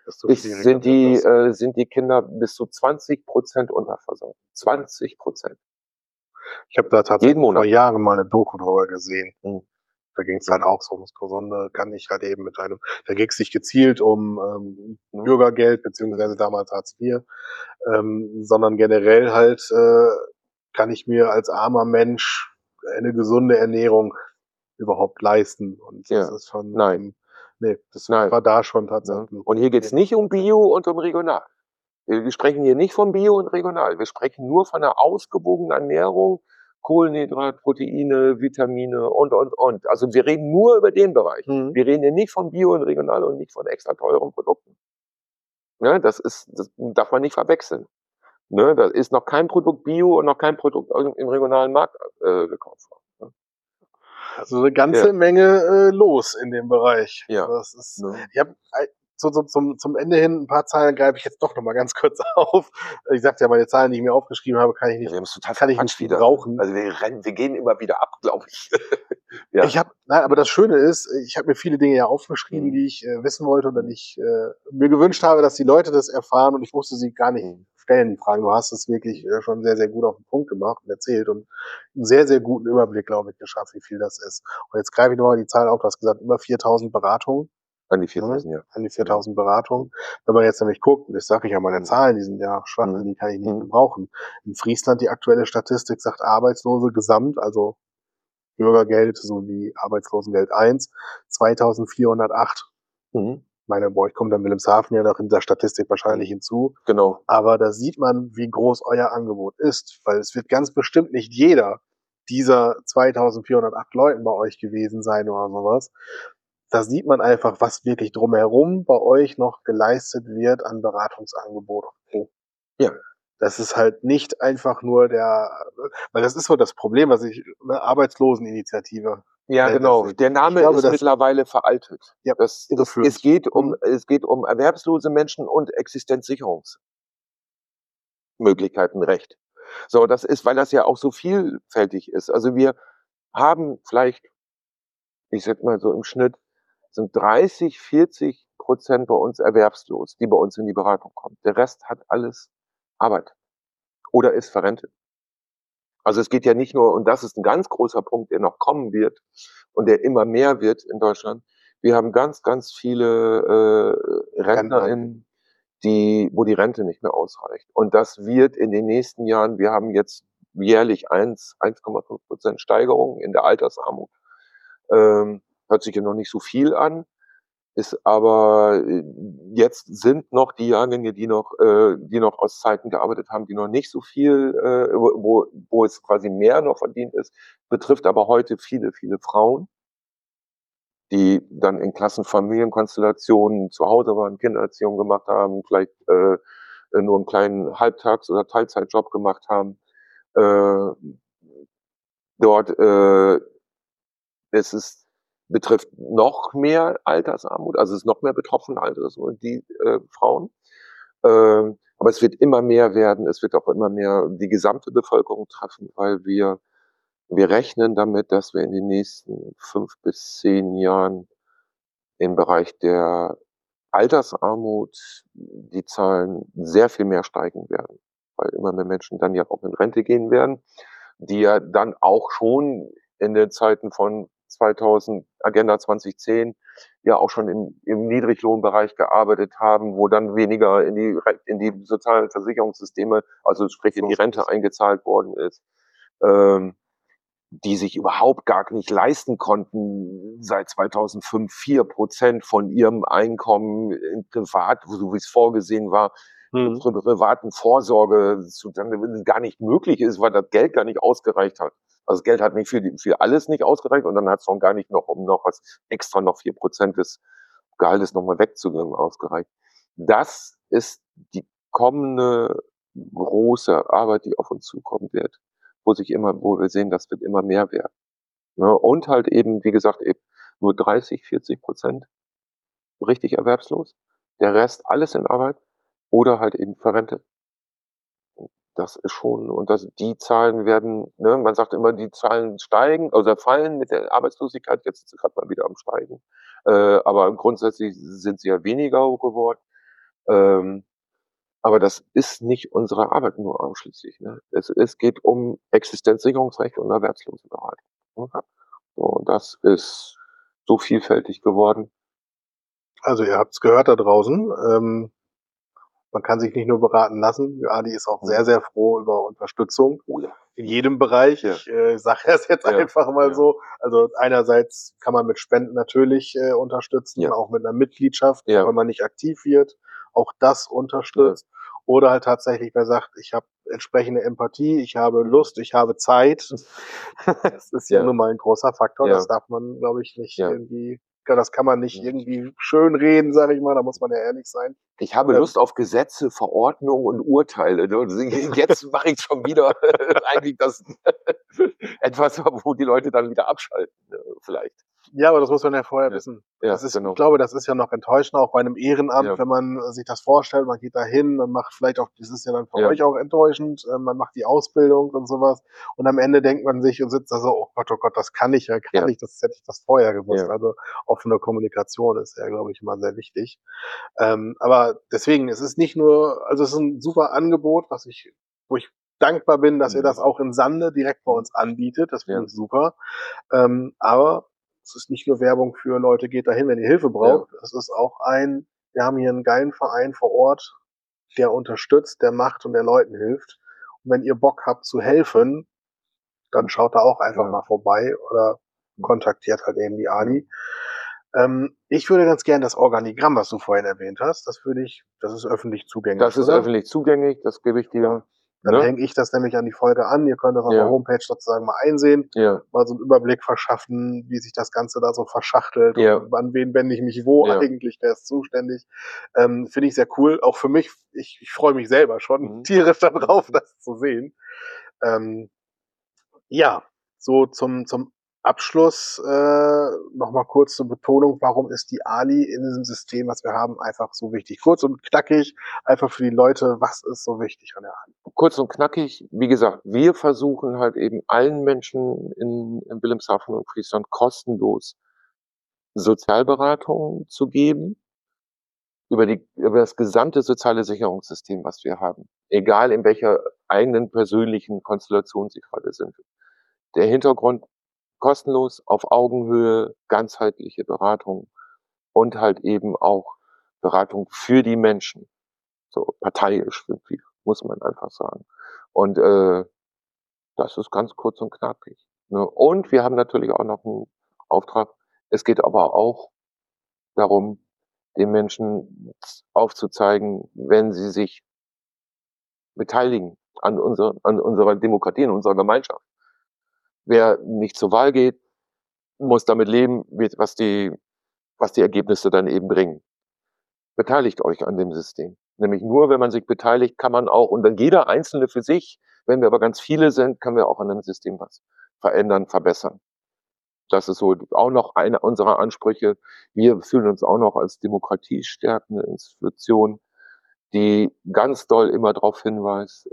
desto sind schwieriger wird das. sind die Kinder bis zu 20% unterversorgt. 20%. Ich habe da Jeden tatsächlich vor Monat. Jahren mal eine Doku drüber gesehen. Mhm. Da ging es halt auch so ums Gesunde, kann ich halt eben mit einem, da ging es nicht gezielt um Bürgergeld beziehungsweise damals Hartz IV, sondern generell halt kann ich mir als armer Mensch eine gesunde Ernährung überhaupt leisten. Und das Ja. ist schon, Nein. nee, das Nein. war da schon Ne? tatsächlich. Und hier geht's nicht um Bio und um regional. Wir sprechen hier nicht von Bio und regional. Wir sprechen nur von einer ausgewogenen Ernährung, Kohlenhydrat, Proteine, Vitamine und. Also wir reden nur über den Bereich. Mhm. Wir reden hier nicht von Bio und regional und nicht von extra teuren Produkten. Ne, das darf man nicht verwechseln. Ne, da ist noch kein Produkt Bio und noch kein Produkt im regionalen Markt gekauft worden. Also eine ganze Ja. Menge los in dem Bereich. Ja. Das ist, Ne? ich habe zum Ende hin ein paar Zahlen greife ich jetzt doch noch mal ganz kurz auf. Ich sagte ja, meine Zahlen, die ich mir aufgeschrieben habe, kann ich Ja, wir nicht, haben es total kann ich nicht verquatscht wieder. gebrauchen. Also wir gehen immer wieder ab, glaube ich. Ja. Ich habe, nein, aber das Schöne ist, ich habe mir viele Dinge ja aufgeschrieben, Mhm. die ich wissen wollte oder die ich mir gewünscht habe, dass die Leute das erfahren und ich musste sie gar nicht Mhm. stellen, die Fragen. Du hast es wirklich schon sehr, sehr gut auf den Punkt gemacht und erzählt und einen sehr, sehr guten Überblick, glaube ich, geschafft, wie viel das ist. Und jetzt greife ich nochmal die Zahl auf, du hast gesagt, über 4.000 Beratungen. An die Ne? 4.000, ja. An die 4.000 Beratungen. Wenn man jetzt nämlich guckt, und das sage ich ja, meine Mhm. Zahlen, die sind ja schwach, Mhm. die kann ich nicht Mhm. gebrauchen. In Friesland, die aktuelle Statistik sagt Arbeitslose gesamt, also Bürgergeld sowie Arbeitslosengeld 1, 2.408. Mhm. Meine, boah, ich komme dann Wilhelmshaven ja noch in der Statistik wahrscheinlich Mhm. hinzu. Genau. Aber da sieht man, wie groß euer Angebot ist, weil es wird ganz bestimmt nicht jeder dieser 2.408 Leuten bei euch gewesen sein oder sowas. Da sieht man einfach, was wirklich drumherum bei euch noch geleistet wird an Beratungsangeboten. Ja. Das ist halt nicht einfach nur weil das ist so das Problem, was ich, ne, Arbeitsloseninitiative. Ja, genau. Der Ich Name glaube, ist das, mittlerweile veraltet. ja, Es irreführend. geht um erwerbslose Menschen und Existenzsicherungsmöglichkeiten, Recht. So, das ist, weil das ja auch so vielfältig ist. Also wir haben vielleicht, ich sag mal so im Schnitt, sind 30-40% bei uns erwerbslos, die bei uns in die Beratung kommen. Der Rest hat alles Arbeit oder ist verrentet. Also es geht ja nicht nur, und das ist ein ganz großer Punkt, der noch kommen wird und der immer mehr wird in Deutschland. Wir haben ganz, ganz viele RentnerInnen, wo die Rente nicht mehr ausreicht. Und das wird in den nächsten Jahren, wir haben jetzt jährlich 1,5% Steigerung in der Altersarmut. Hört sich ja noch nicht so viel an, ist aber jetzt sind noch die Jahrgänge, die noch aus Zeiten gearbeitet haben, die noch nicht so viel, wo es quasi mehr noch verdient ist, betrifft aber heute viele, viele Frauen, die dann in Klassenfamilienkonstellationen zu Hause waren, Kindererziehung gemacht haben, vielleicht nur einen kleinen Halbtags- oder Teilzeitjob gemacht haben. Äh, dort es ist, betrifft noch mehr Altersarmut, also es ist noch mehr betroffen Altersarmut, die Frauen. Aber es wird immer mehr werden, es wird auch immer mehr die gesamte Bevölkerung treffen, weil wir rechnen damit, dass wir in den nächsten 5 bis 10 Jahren im Bereich der Altersarmut die Zahlen sehr viel mehr steigen werden, weil immer mehr Menschen dann ja auch in Rente gehen werden, die ja dann auch schon in den Zeiten von 2000, Agenda 2010, ja auch schon im Niedriglohnbereich gearbeitet haben, wo dann weniger in die sozialen Versicherungssysteme, also sprich in die Rente eingezahlt worden ist. Die sich überhaupt gar nicht leisten konnten, seit 2005 4% von ihrem Einkommen in privat, so wie es vorgesehen war, zur privaten Vorsorge dann gar nicht möglich ist, weil das Geld gar nicht ausgereicht hat. Also das Geld hat nicht für alles nicht ausgereicht und dann hat es noch gar nicht noch, um noch was extra noch 4% des Gehaltes nochmal wegzugeben, ausgereicht. Das ist die kommende große Arbeit, die auf uns zukommen wird, wo wir sehen, das wird immer mehr werden. Ne? Und halt eben, wie gesagt, eben nur 30-40% richtig erwerbslos, der Rest alles in Arbeit oder halt eben verrentet. Das ist schon, und die Zahlen werden, ne, man sagt immer, die Zahlen steigen, also fallen mit der Arbeitslosigkeit, jetzt ist sie gerade mal wieder am Steigen. Aber grundsätzlich sind sie ja weniger geworden. Aber das ist nicht unsere Arbeit nur ausschließlich. Ne? Es geht um Existenzsicherungsrecht und Erwerbslosenheit. Ne? So, und das ist so vielfältig geworden. Also ihr habt's gehört da draußen. Man kann sich nicht nur beraten lassen. Die ADI ist auch sehr, sehr froh über Unterstützung. Oh ja. In jedem Bereich. Ja. Ich sage es jetzt einfach mal so. Also einerseits kann man mit Spenden natürlich unterstützen, auch mit einer Mitgliedschaft, auch wenn man nicht aktiv wird. Auch das unterstützt. Oder halt tatsächlich, wer sagt, ich habe entsprechende Empathie, ich habe Lust, ich habe Zeit. Das ist ja nun mal ein großer Faktor. Das darf man, glaube ich, nicht irgendwie, das kann man nicht irgendwie schön reden, sage ich mal. Da muss man ja ehrlich sein. Ich habe Lust auf Gesetze, Verordnungen und Urteile. Jetzt mache ich schon wieder eigentlich das etwas, wo die Leute dann wieder abschalten, vielleicht. Ja, aber das muss man ja vorher wissen. Ja, Ich glaube, das ist ja noch enttäuschend, auch bei einem Ehrenamt, wenn man sich das vorstellt, man geht da hin, man macht vielleicht auch, das ist ja dann für euch auch enttäuschend, man macht die Ausbildung und sowas und am Ende denkt man sich und sitzt da so, oh Gott, das kann ich, das hätte ich das vorher gewusst. Also offene Kommunikation ist ja, glaube ich, immer sehr wichtig. Aber deswegen, es ist nicht nur, also es ist ein super Angebot, wo ich dankbar bin, dass ihr das auch in Sande direkt bei uns anbietet. Das finde ich super. Aber es ist nicht nur Werbung für Leute, geht dahin, wenn ihr Hilfe braucht. Es ist auch wir haben hier einen geilen Verein vor Ort, der unterstützt, der macht und der Leuten hilft. Und wenn ihr Bock habt zu helfen, dann schaut da auch einfach mal vorbei oder kontaktiert halt eben die Ali. Ich würde ganz gern das Organigramm, was du vorhin erwähnt hast, das ist öffentlich zugänglich. Das ist öffentlich zugänglich, das gebe ich dir. Dann hänge ich das nämlich an die Folge an. Ihr könnt das auf der Homepage sozusagen mal einsehen, mal so einen Überblick verschaffen, wie sich das Ganze da so verschachtelt und an wen wende ich mich wo eigentlich, wer ist zuständig. Finde ich sehr cool, auch für mich. Ich freue mich selber schon tierisch darauf, das zu sehen. So zum Abschluss nochmal kurz zur Betonung, warum ist die Ali in diesem System, was wir haben, einfach so wichtig? Kurz und knackig, einfach für die Leute, was ist so wichtig an der Ali? Kurz und knackig, wie gesagt, wir versuchen halt eben allen Menschen in Wilhelmshaven und Friesland kostenlos Sozialberatung zu geben, über das gesamte soziale Sicherungssystem, was wir haben. Egal in welcher eigenen persönlichen Konstellation sie gerade sind. Der Hintergrund: kostenlos, auf Augenhöhe, ganzheitliche Beratung und halt eben auch Beratung für die Menschen. So parteiisch sind wir, muss man einfach sagen. Und das ist ganz kurz und knackig. Ne? Und wir haben natürlich auch noch einen Auftrag. Es geht aber auch darum, den Menschen aufzuzeigen, wenn sie sich beteiligen an unserer Demokratie, in unserer Gemeinschaft. Wer nicht zur Wahl geht, muss damit leben, was die Ergebnisse dann eben bringen. Beteiligt euch an dem System. Nämlich nur, wenn man sich beteiligt, kann man auch, und dann jeder Einzelne für sich, wenn wir aber ganz viele sind, können wir auch an dem System was verändern, verbessern. Das ist so auch noch einer unserer Ansprüche. Wir fühlen uns auch noch als demokratiestärkende Institution, die ganz doll immer darauf hinweist,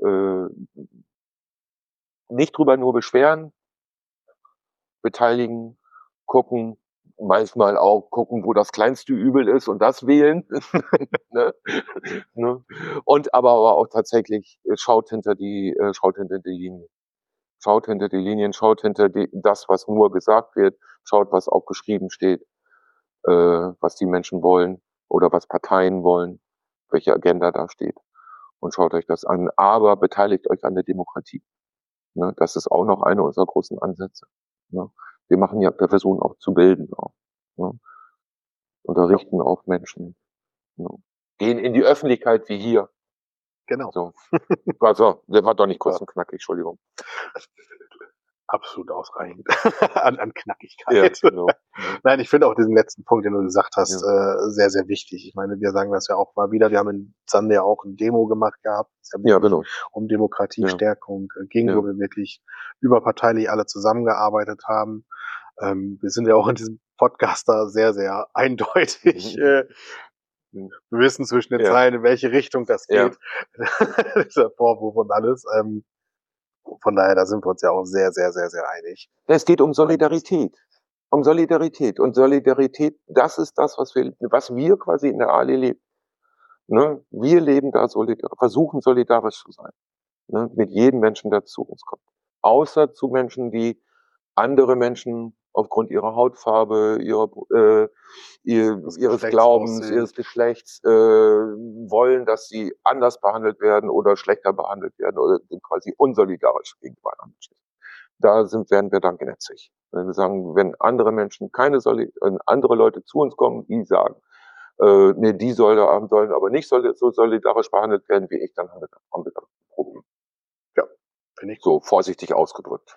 nicht drüber nur beschweren, beteiligen, gucken, manchmal auch gucken, wo das kleinste Übel ist und das wählen. Ne? Und aber auch tatsächlich schaut hinter die Linien. Schaut hinter die Linien, schaut hinter das, was nur gesagt wird, schaut, was auch geschrieben steht, was die Menschen wollen oder was Parteien wollen, welche Agenda da steht. Und schaut euch das an. Aber beteiligt euch an der Demokratie. Ne? Das ist auch noch einer unserer großen Ansätze. Ne? Wir versuchen auch zu bilden. Auch, ne? Unterrichten auf Menschen. Ne? Gehen in die Öffentlichkeit wie hier. Genau. So. Also, der war doch nicht kurz und knackig, Entschuldigung. Absolut ausreichend an Knackigkeit. Ja, genau. Nein, ich finde auch diesen letzten Punkt, den du gesagt hast, sehr, sehr wichtig. Ich meine, wir sagen das ja auch mal wieder. Wir haben in Sande ja auch eine Demo gemacht gehabt. Genau. Um Demokratiestärkung ging, wo wir wirklich überparteilich alle zusammengearbeitet haben. Wir sind ja auch in diesem Podcast da sehr, sehr eindeutig. Wir wissen zwischen den Zeilen, in welche Richtung das geht. Dieser Vorwurf und alles. Von daher, da sind wir uns ja auch sehr, sehr, sehr, sehr einig. Es geht um Solidarität. Um Solidarität. Und Solidarität, das ist das, was wir quasi in der Ali leben. Ne? Wir leben da versuchen solidarisch zu sein, ne? Mit jedem Menschen, der zu uns kommt. Außer zu Menschen, die andere Menschen aufgrund ihrer Hautfarbe, ihres Glaubens, ihres Geschlechts wollen, dass sie anders behandelt werden oder schlechter behandelt werden oder quasi unsolidarisch gegenüber anderen Menschen. Da werden wir dann genetzig. Wenn wir sagen, wenn andere Menschen andere Leute zu uns kommen, die sagen, nee, die sollen aber nicht so solidarisch behandelt werden wie ich, dann haben wir da ein Problem. Ja, finde ich so vorsichtig ausgedrückt.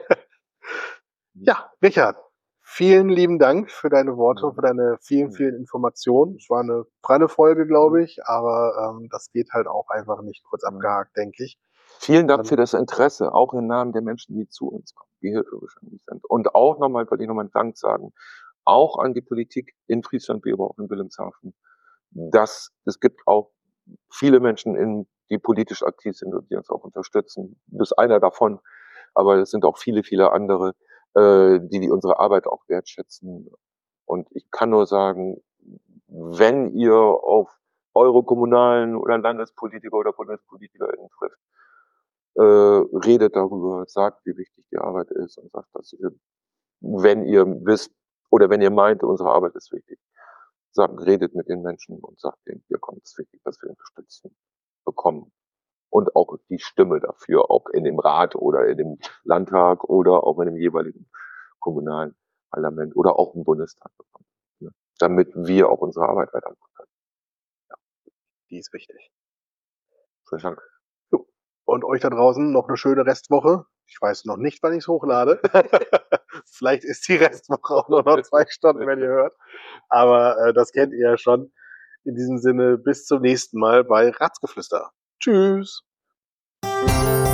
Ja, Richard, vielen lieben Dank für deine Worte und für deine vielen, vielen Informationen. Es war eine pralle Folge, glaube ich, aber das geht halt auch einfach nicht kurz abgehakt, denke ich. Vielen Dank für das Interesse, auch im Namen der Menschen, die zu uns kommen, die hilfebescheinigt sind. Und auch nochmal, wollte ich nochmal Dank sagen, auch an die Politik in Friesland, wie aber auch in Wilhelmshaven, dass es gibt auch viele Menschen, die politisch aktiv sind und die uns auch unterstützen. Du bist einer davon, aber es sind auch viele, viele andere, die unsere Arbeit auch wertschätzen. Und ich kann nur sagen, wenn ihr auf eure kommunalen oder Landespolitiker oder BundespolitikerInnen trifft, redet darüber, sagt, wie wichtig die Arbeit ist und sagt, dass ihr, wenn ihr wisst oder wenn ihr meint, unsere Arbeit ist wichtig, redet mit den Menschen und sagt denen, hier kommt es wichtig, dass wir Unterstützung bekommen. Und auch die Stimme dafür, auch in dem Rat oder in dem Landtag oder auch in dem jeweiligen kommunalen Parlament oder auch im Bundestag bekommen. Ne? Damit wir auch unsere Arbeit weitermachen können. Ja, die ist wichtig. Vielen Dank. So. Und euch da draußen noch eine schöne Restwoche. Ich weiß noch nicht, wann ich es hochlade. Vielleicht ist die Restwoche auch nur noch 2 Stunden, wenn ihr hört. Aber das kennt ihr ja schon. In diesem Sinne, bis zum nächsten Mal bei Ratsgeflüster. Tschüss.